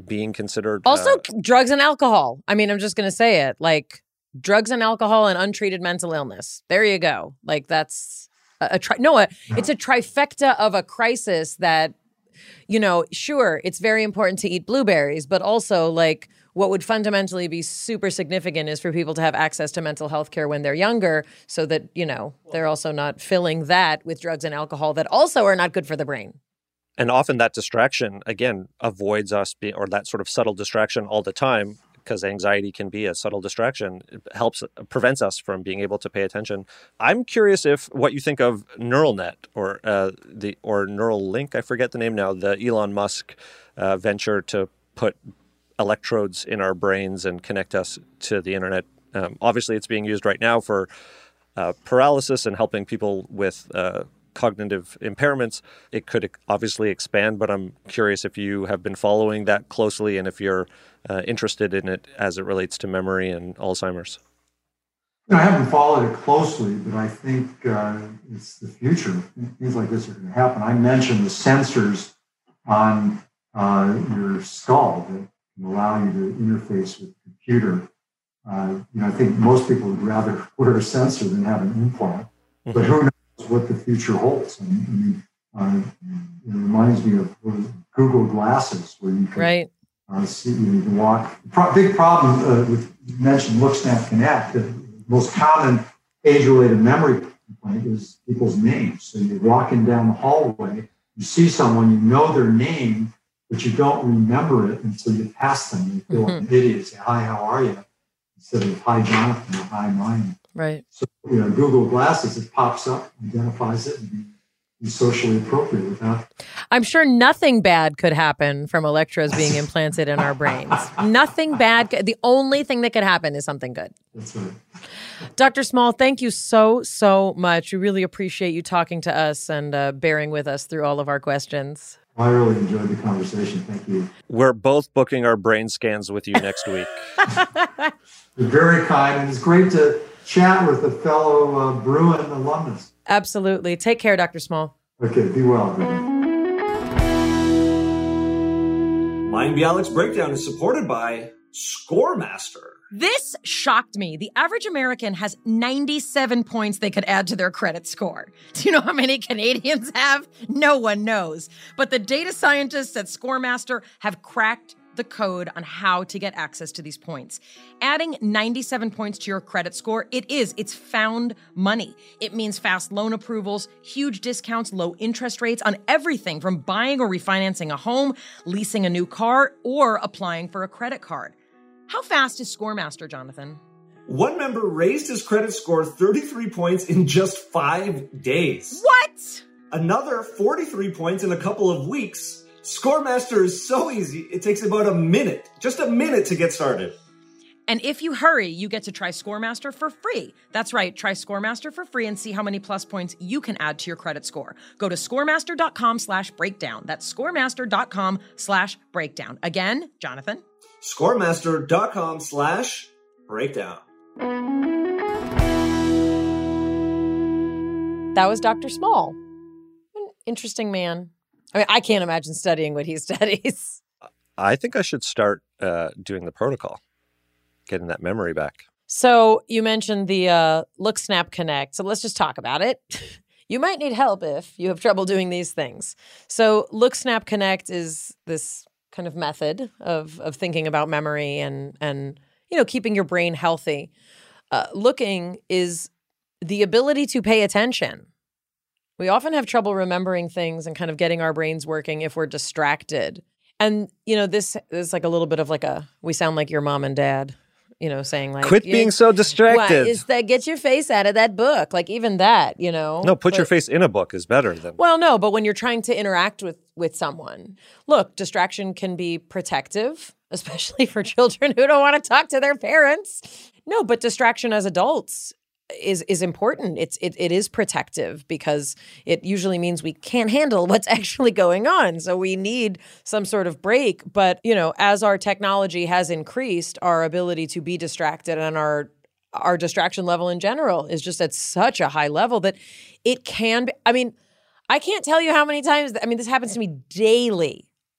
being considered.
Also, drugs and alcohol. I mean, I'm just going to say it. Like, drugs and alcohol and untreated mental illness. There you go. Like, that's it's a trifecta of a crisis that, you know, sure, it's very important to eat blueberries, but also, like, what would fundamentally be super significant is for people to have access to mental health care when they're younger so that, you know, they're also not filling that with drugs and alcohol that also are not good for the brain.
And often that distraction, again, avoids us being, or that sort of subtle distraction all the time, because anxiety can be a subtle distraction. It prevents us from being able to pay attention. I'm curious if what you think of neural net or neural link, I forget the name now, the Elon Musk venture to put electrodes in our brains and connect us to the internet. Obviously, it's being used right now for paralysis and helping people with cognitive impairments. It could obviously expand, but I'm curious if you have been following that closely and if you're interested in it as it relates to memory and Alzheimer's.
I haven't followed it closely, but I think it's the future. Things like this are going to happen. I mentioned the sensors on your skull that can allow you to interface with the computer. I think most people would rather wear a sensor than have an implant. Mm-hmm. But who knows what the future holds? It reminds me of Google Glasses, where you can see, you can walk. Big problem with, you mentioned LookSnap Connect. The most common age-related memory complaint is people's names. So you're walking down the hallway, you see someone, you know their name, but you don't remember it until you pass them. You feel like an idiot. Say, "Hi, how are you?" Instead of "Hi, Jonathan," or "Hi, mine."
Right. So,
Google Glasses, it pops up, identifies it, and be socially appropriate with that.
I'm sure nothing bad could happen from electrodes being implanted in our brains. Nothing bad. The only thing that could happen is something good.
That's right.
Dr. Small, thank you so, so much. We really appreciate you talking to us and bearing with us through all of our questions.
I really enjoyed the conversation. Thank you.
We're both booking our brain scans with you next week.
You're very kind, and it's great to chat with a fellow Bruin alumnus.
Absolutely. Take care, Dr. Small.
Okay, be well.
Mind Bialik's Breakdown is supported by Scoremaster.
This shocked me. The average American has 97 points they could add to their credit score. Do you know how many Canadians have? No one knows. But the data scientists at Scoremaster have cracked the code on how to get access to these points. Adding 97 points to your credit score, it's found money. It means fast loan approvals, huge discounts, low interest rates on everything from buying or refinancing a home, leasing a new car, or applying for a credit card. How fast is Scoremaster, Jonathan?
One member raised his credit score 33 points in just 5 days.
What?
Another 43 points in a couple of weeks. Scoremaster is so easy, it takes about just a minute to get started.
And if you hurry, you get to try Scoremaster for free. That's right, try Scoremaster for free and see how many plus points you can add to your credit score. Go to scoremaster.com/breakdown. That's scoremaster.com/breakdown. Again, Jonathan?
Scoremaster.com/breakdown.
That was Dr. Small. An interesting man. I mean, I can't imagine studying what he studies.
I think I should start doing the protocol, getting that memory back.
So you mentioned the LookSnap Connect. So let's just talk about it. You might need help if you have trouble doing these things. So LookSnap Connect is this kind of method of thinking about memory and keeping your brain healthy. Looking is the ability to pay attention. We often have trouble remembering things and kind of getting our brains working if we're distracted. And, this is like a little bit of like we sound like your mom and dad, saying like,
quit being so distracted.
Is that get your face out of that book? Like even that,
No, put your face in a book is better than.
Well, no, but when you're trying to interact with someone, look, distraction can be protective, especially for children who don't want to talk to their parents. No, but distraction as adults is important. It is protective because it usually means we can't handle what's actually going on. So we need some sort of break. But, as our technology has increased, our ability to be distracted and our distraction level in general is just at such a high level that it can be, I can't tell you how many times, this happens to me daily.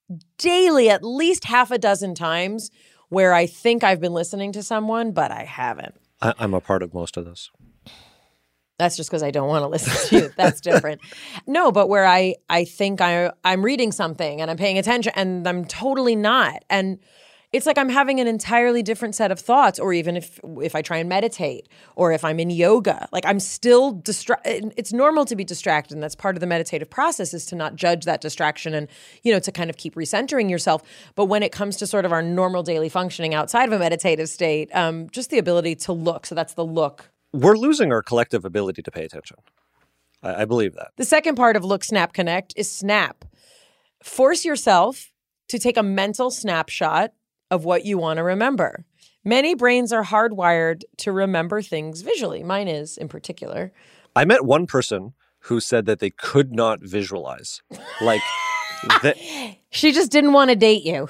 daily at least half a dozen times where I think I've been listening to someone, but I haven't.
I'm a part of most of those.
That's just because I don't want to listen to you. That's different. No, but where I think I'm reading something and I'm paying attention and I'm totally not. And it's like I'm having an entirely different set of thoughts, or even if I try and meditate or if I'm in yoga, like I'm still distracted. It's normal to be distracted, and that's part of the meditative process, is to not judge that distraction and, to kind of keep recentering yourself. But when it comes to sort of our normal daily functioning outside of a meditative state, just the ability to look. So that's the look.
We're losing our collective ability to pay attention. I believe that.
The second part of Look, Snap, Connect is snap. Force yourself to take a mental snapshot of what you want to remember. Many brains are hardwired to remember things visually. Mine is, in particular.
I met one person who said that they could not visualize. Like,
she just didn't want to date you.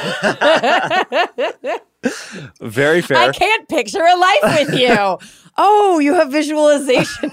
Very fair.
I can't picture a life with you. Oh, you have visualization.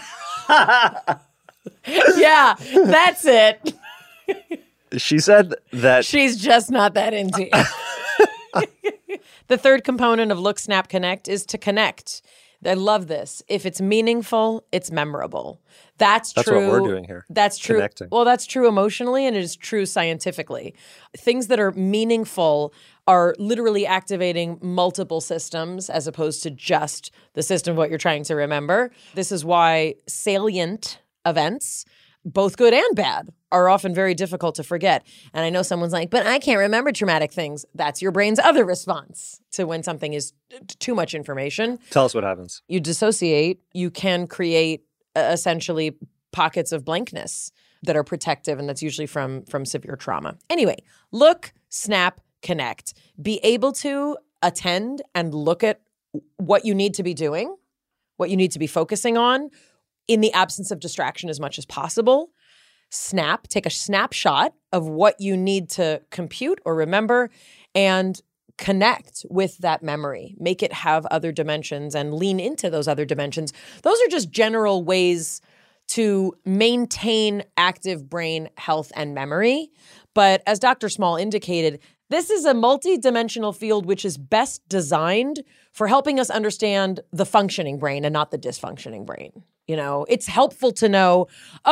Yeah, that's it.
She said that
she's just not that into you. The third component of Look, Snap, Connect is to connect. I love this. If it's meaningful, it's memorable. That's true.
That's what we're doing here.
That's true.
Connecting.
Well, that's true emotionally, and it is true scientifically. Things that are meaningful are literally activating multiple systems as opposed to just the system of what you're trying to remember. This is why salient events, both good and bad, are often very difficult to forget. And I know someone's like, but I can't remember traumatic things. That's your brain's other response to when something is too much information.
Tell us what happens.
You dissociate. You can create essentially pockets of blankness that are protective, and that's usually from severe trauma. Anyway, look, snap, connect. Be able to attend and look at what you need to be doing, what you need to be focusing on in the absence of distraction as much as possible. Snap, take a snapshot of what you need to compute or remember, and connect with that memory. Make it have other dimensions and lean into those other dimensions. Those are just general ways to maintain active brain health and memory. But as Dr. Small indicated, this is a multi-dimensional field which is best designed for helping us understand the functioning brain and not the dysfunctioning brain. It's helpful to know,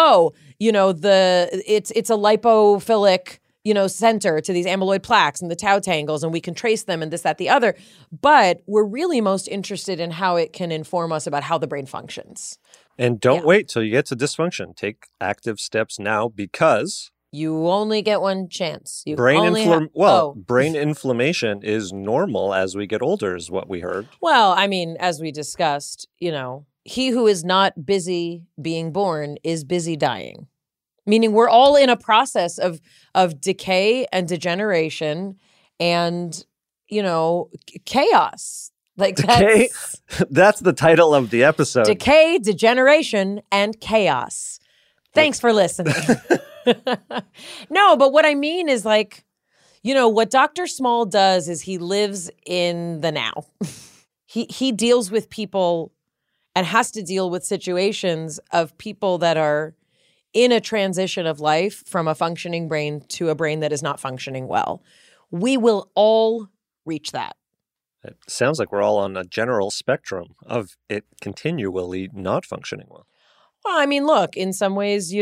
it's a lipophilic, center to these amyloid plaques and the tau tangles, and we can trace them and this, that, the other. But we're really most interested in how it can inform us about how the brain functions.
And don't wait till you get to dysfunction. Take active steps now, because
you only get one chance.
Brain inflammation is normal as we get older, is what we heard.
Well, I mean, as we discussed, he who is not busy being born is busy dying. Meaning we're all in a process of decay and degeneration and, chaos. Like
decay? That's the title of the episode.
Decay, degeneration, and chaos. Thanks for listening. No, but what I mean is what Dr. Small does is he lives in the now. He deals with people and has to deal with situations of people that are in a transition of life from a functioning brain to a brain that is not functioning well. We will all reach that.
It sounds like we're all on a general spectrum of it continually not functioning well.
Well, I mean, look, in some ways,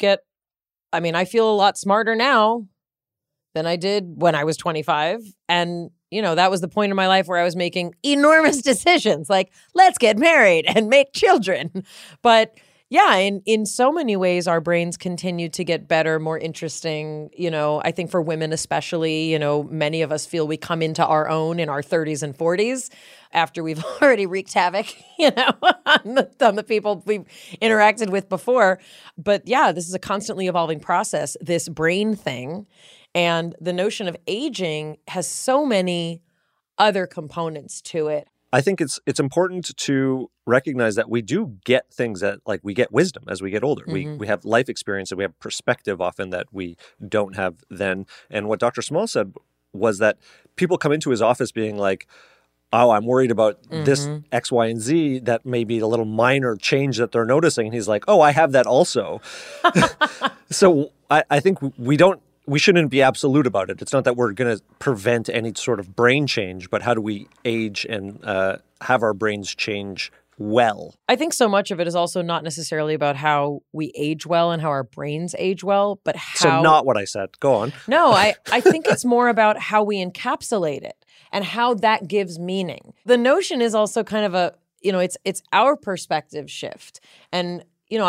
I feel a lot smarter now than I did when I was 25. And, that was the point in my life where I was making enormous decisions, like, let's get married and make children. But yeah, in so many ways, our brains continue to get better, more interesting. I think for women especially, many of us feel we come into our own in our 30s and 40s after we've already wreaked havoc, on the people we've interacted with before. But yeah, this is a constantly evolving process, this brain thing. And the notion of aging has so many other components to it.
I think it's important to recognize that we do get things that, we get wisdom as we get older. Mm-hmm. We have life experience and we have perspective often that we don't have then. And what Dr. Small said was that people come into his office being like, oh, I'm worried about this X, Y, and Z. That may be a little minor change that they're noticing. And he's like, oh, I have that also. So I think we don't we shouldn't be absolute about it. It's not that we're going to prevent any sort of brain change, but how do we age and have our brains change well?
I think so much of it is also not necessarily about how we age well and how our brains age well, but how...
So not what I said. Go on.
No, I think it's more about how we encapsulate it and how that gives meaning. The notion is also kind of a, it's our perspective shift. And,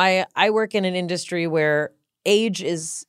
I work in an industry where age is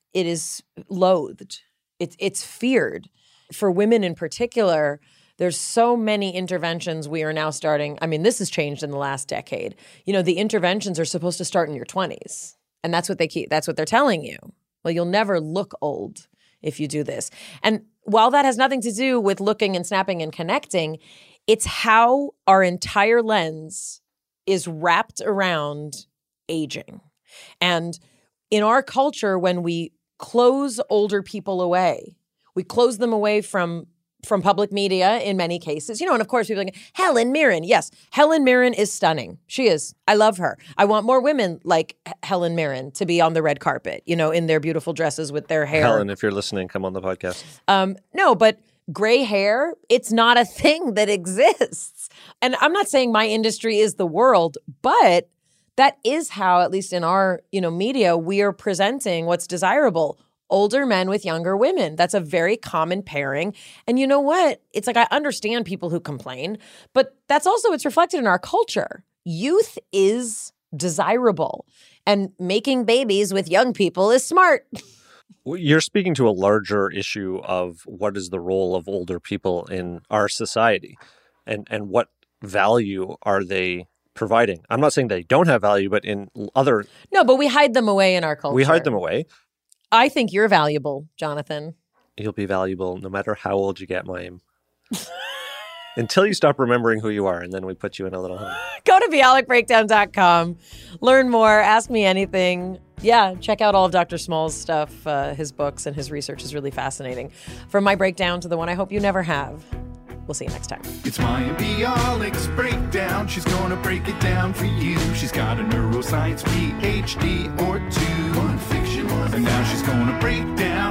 loathed. It's feared. For women in particular, there's so many interventions we are now starting. I mean, this has changed in the last decade. The interventions are supposed to start in your 20s. And that's what they're telling you. Well, you'll never look old if you do this. And while that has nothing to do with looking and snapping and connecting, it's how our entire lens is wrapped around aging. And in our culture, when we close older people away, we close them away from public media in many cases. And of course, people are like, Helen Mirren. Yes, Helen Mirren is stunning. She is. I love her. I want more women like Helen Mirren to be on the red carpet, in their beautiful dresses with their hair.
Helen, if you're listening, come on the podcast.
No, but gray hair, it's not a thing that exists. And I'm not saying my industry is the world, but that is how, at least in our, media, we are presenting what's desirable. Older men with younger women. That's a very common pairing. And you know what? It's like, I understand people who complain, but it's reflected in our culture. Youth is desirable, and making babies with young people is smart.
You're speaking to a larger issue of what is the role of older people in our society, and what value are they providing? I'm not saying they don't have value, but in other...
No, but we hide them away in our culture.
We hide them away.
I think you're valuable, Jonathan.
You'll be valuable no matter how old you get, Mayim. Until you stop remembering who you are, and then we put you in a little home.
Go to bialicbreakdown.com. Learn more. Ask me anything. Yeah, check out all of Dr. Small's stuff. His books and his research is really fascinating. From my breakdown to the one I hope you never have. We'll see you next time.
It's Maya Bialik's Breakdown. She's going to break it down for you. She's got a neuroscience PhD or two. One fiction, one. And now she's going to break down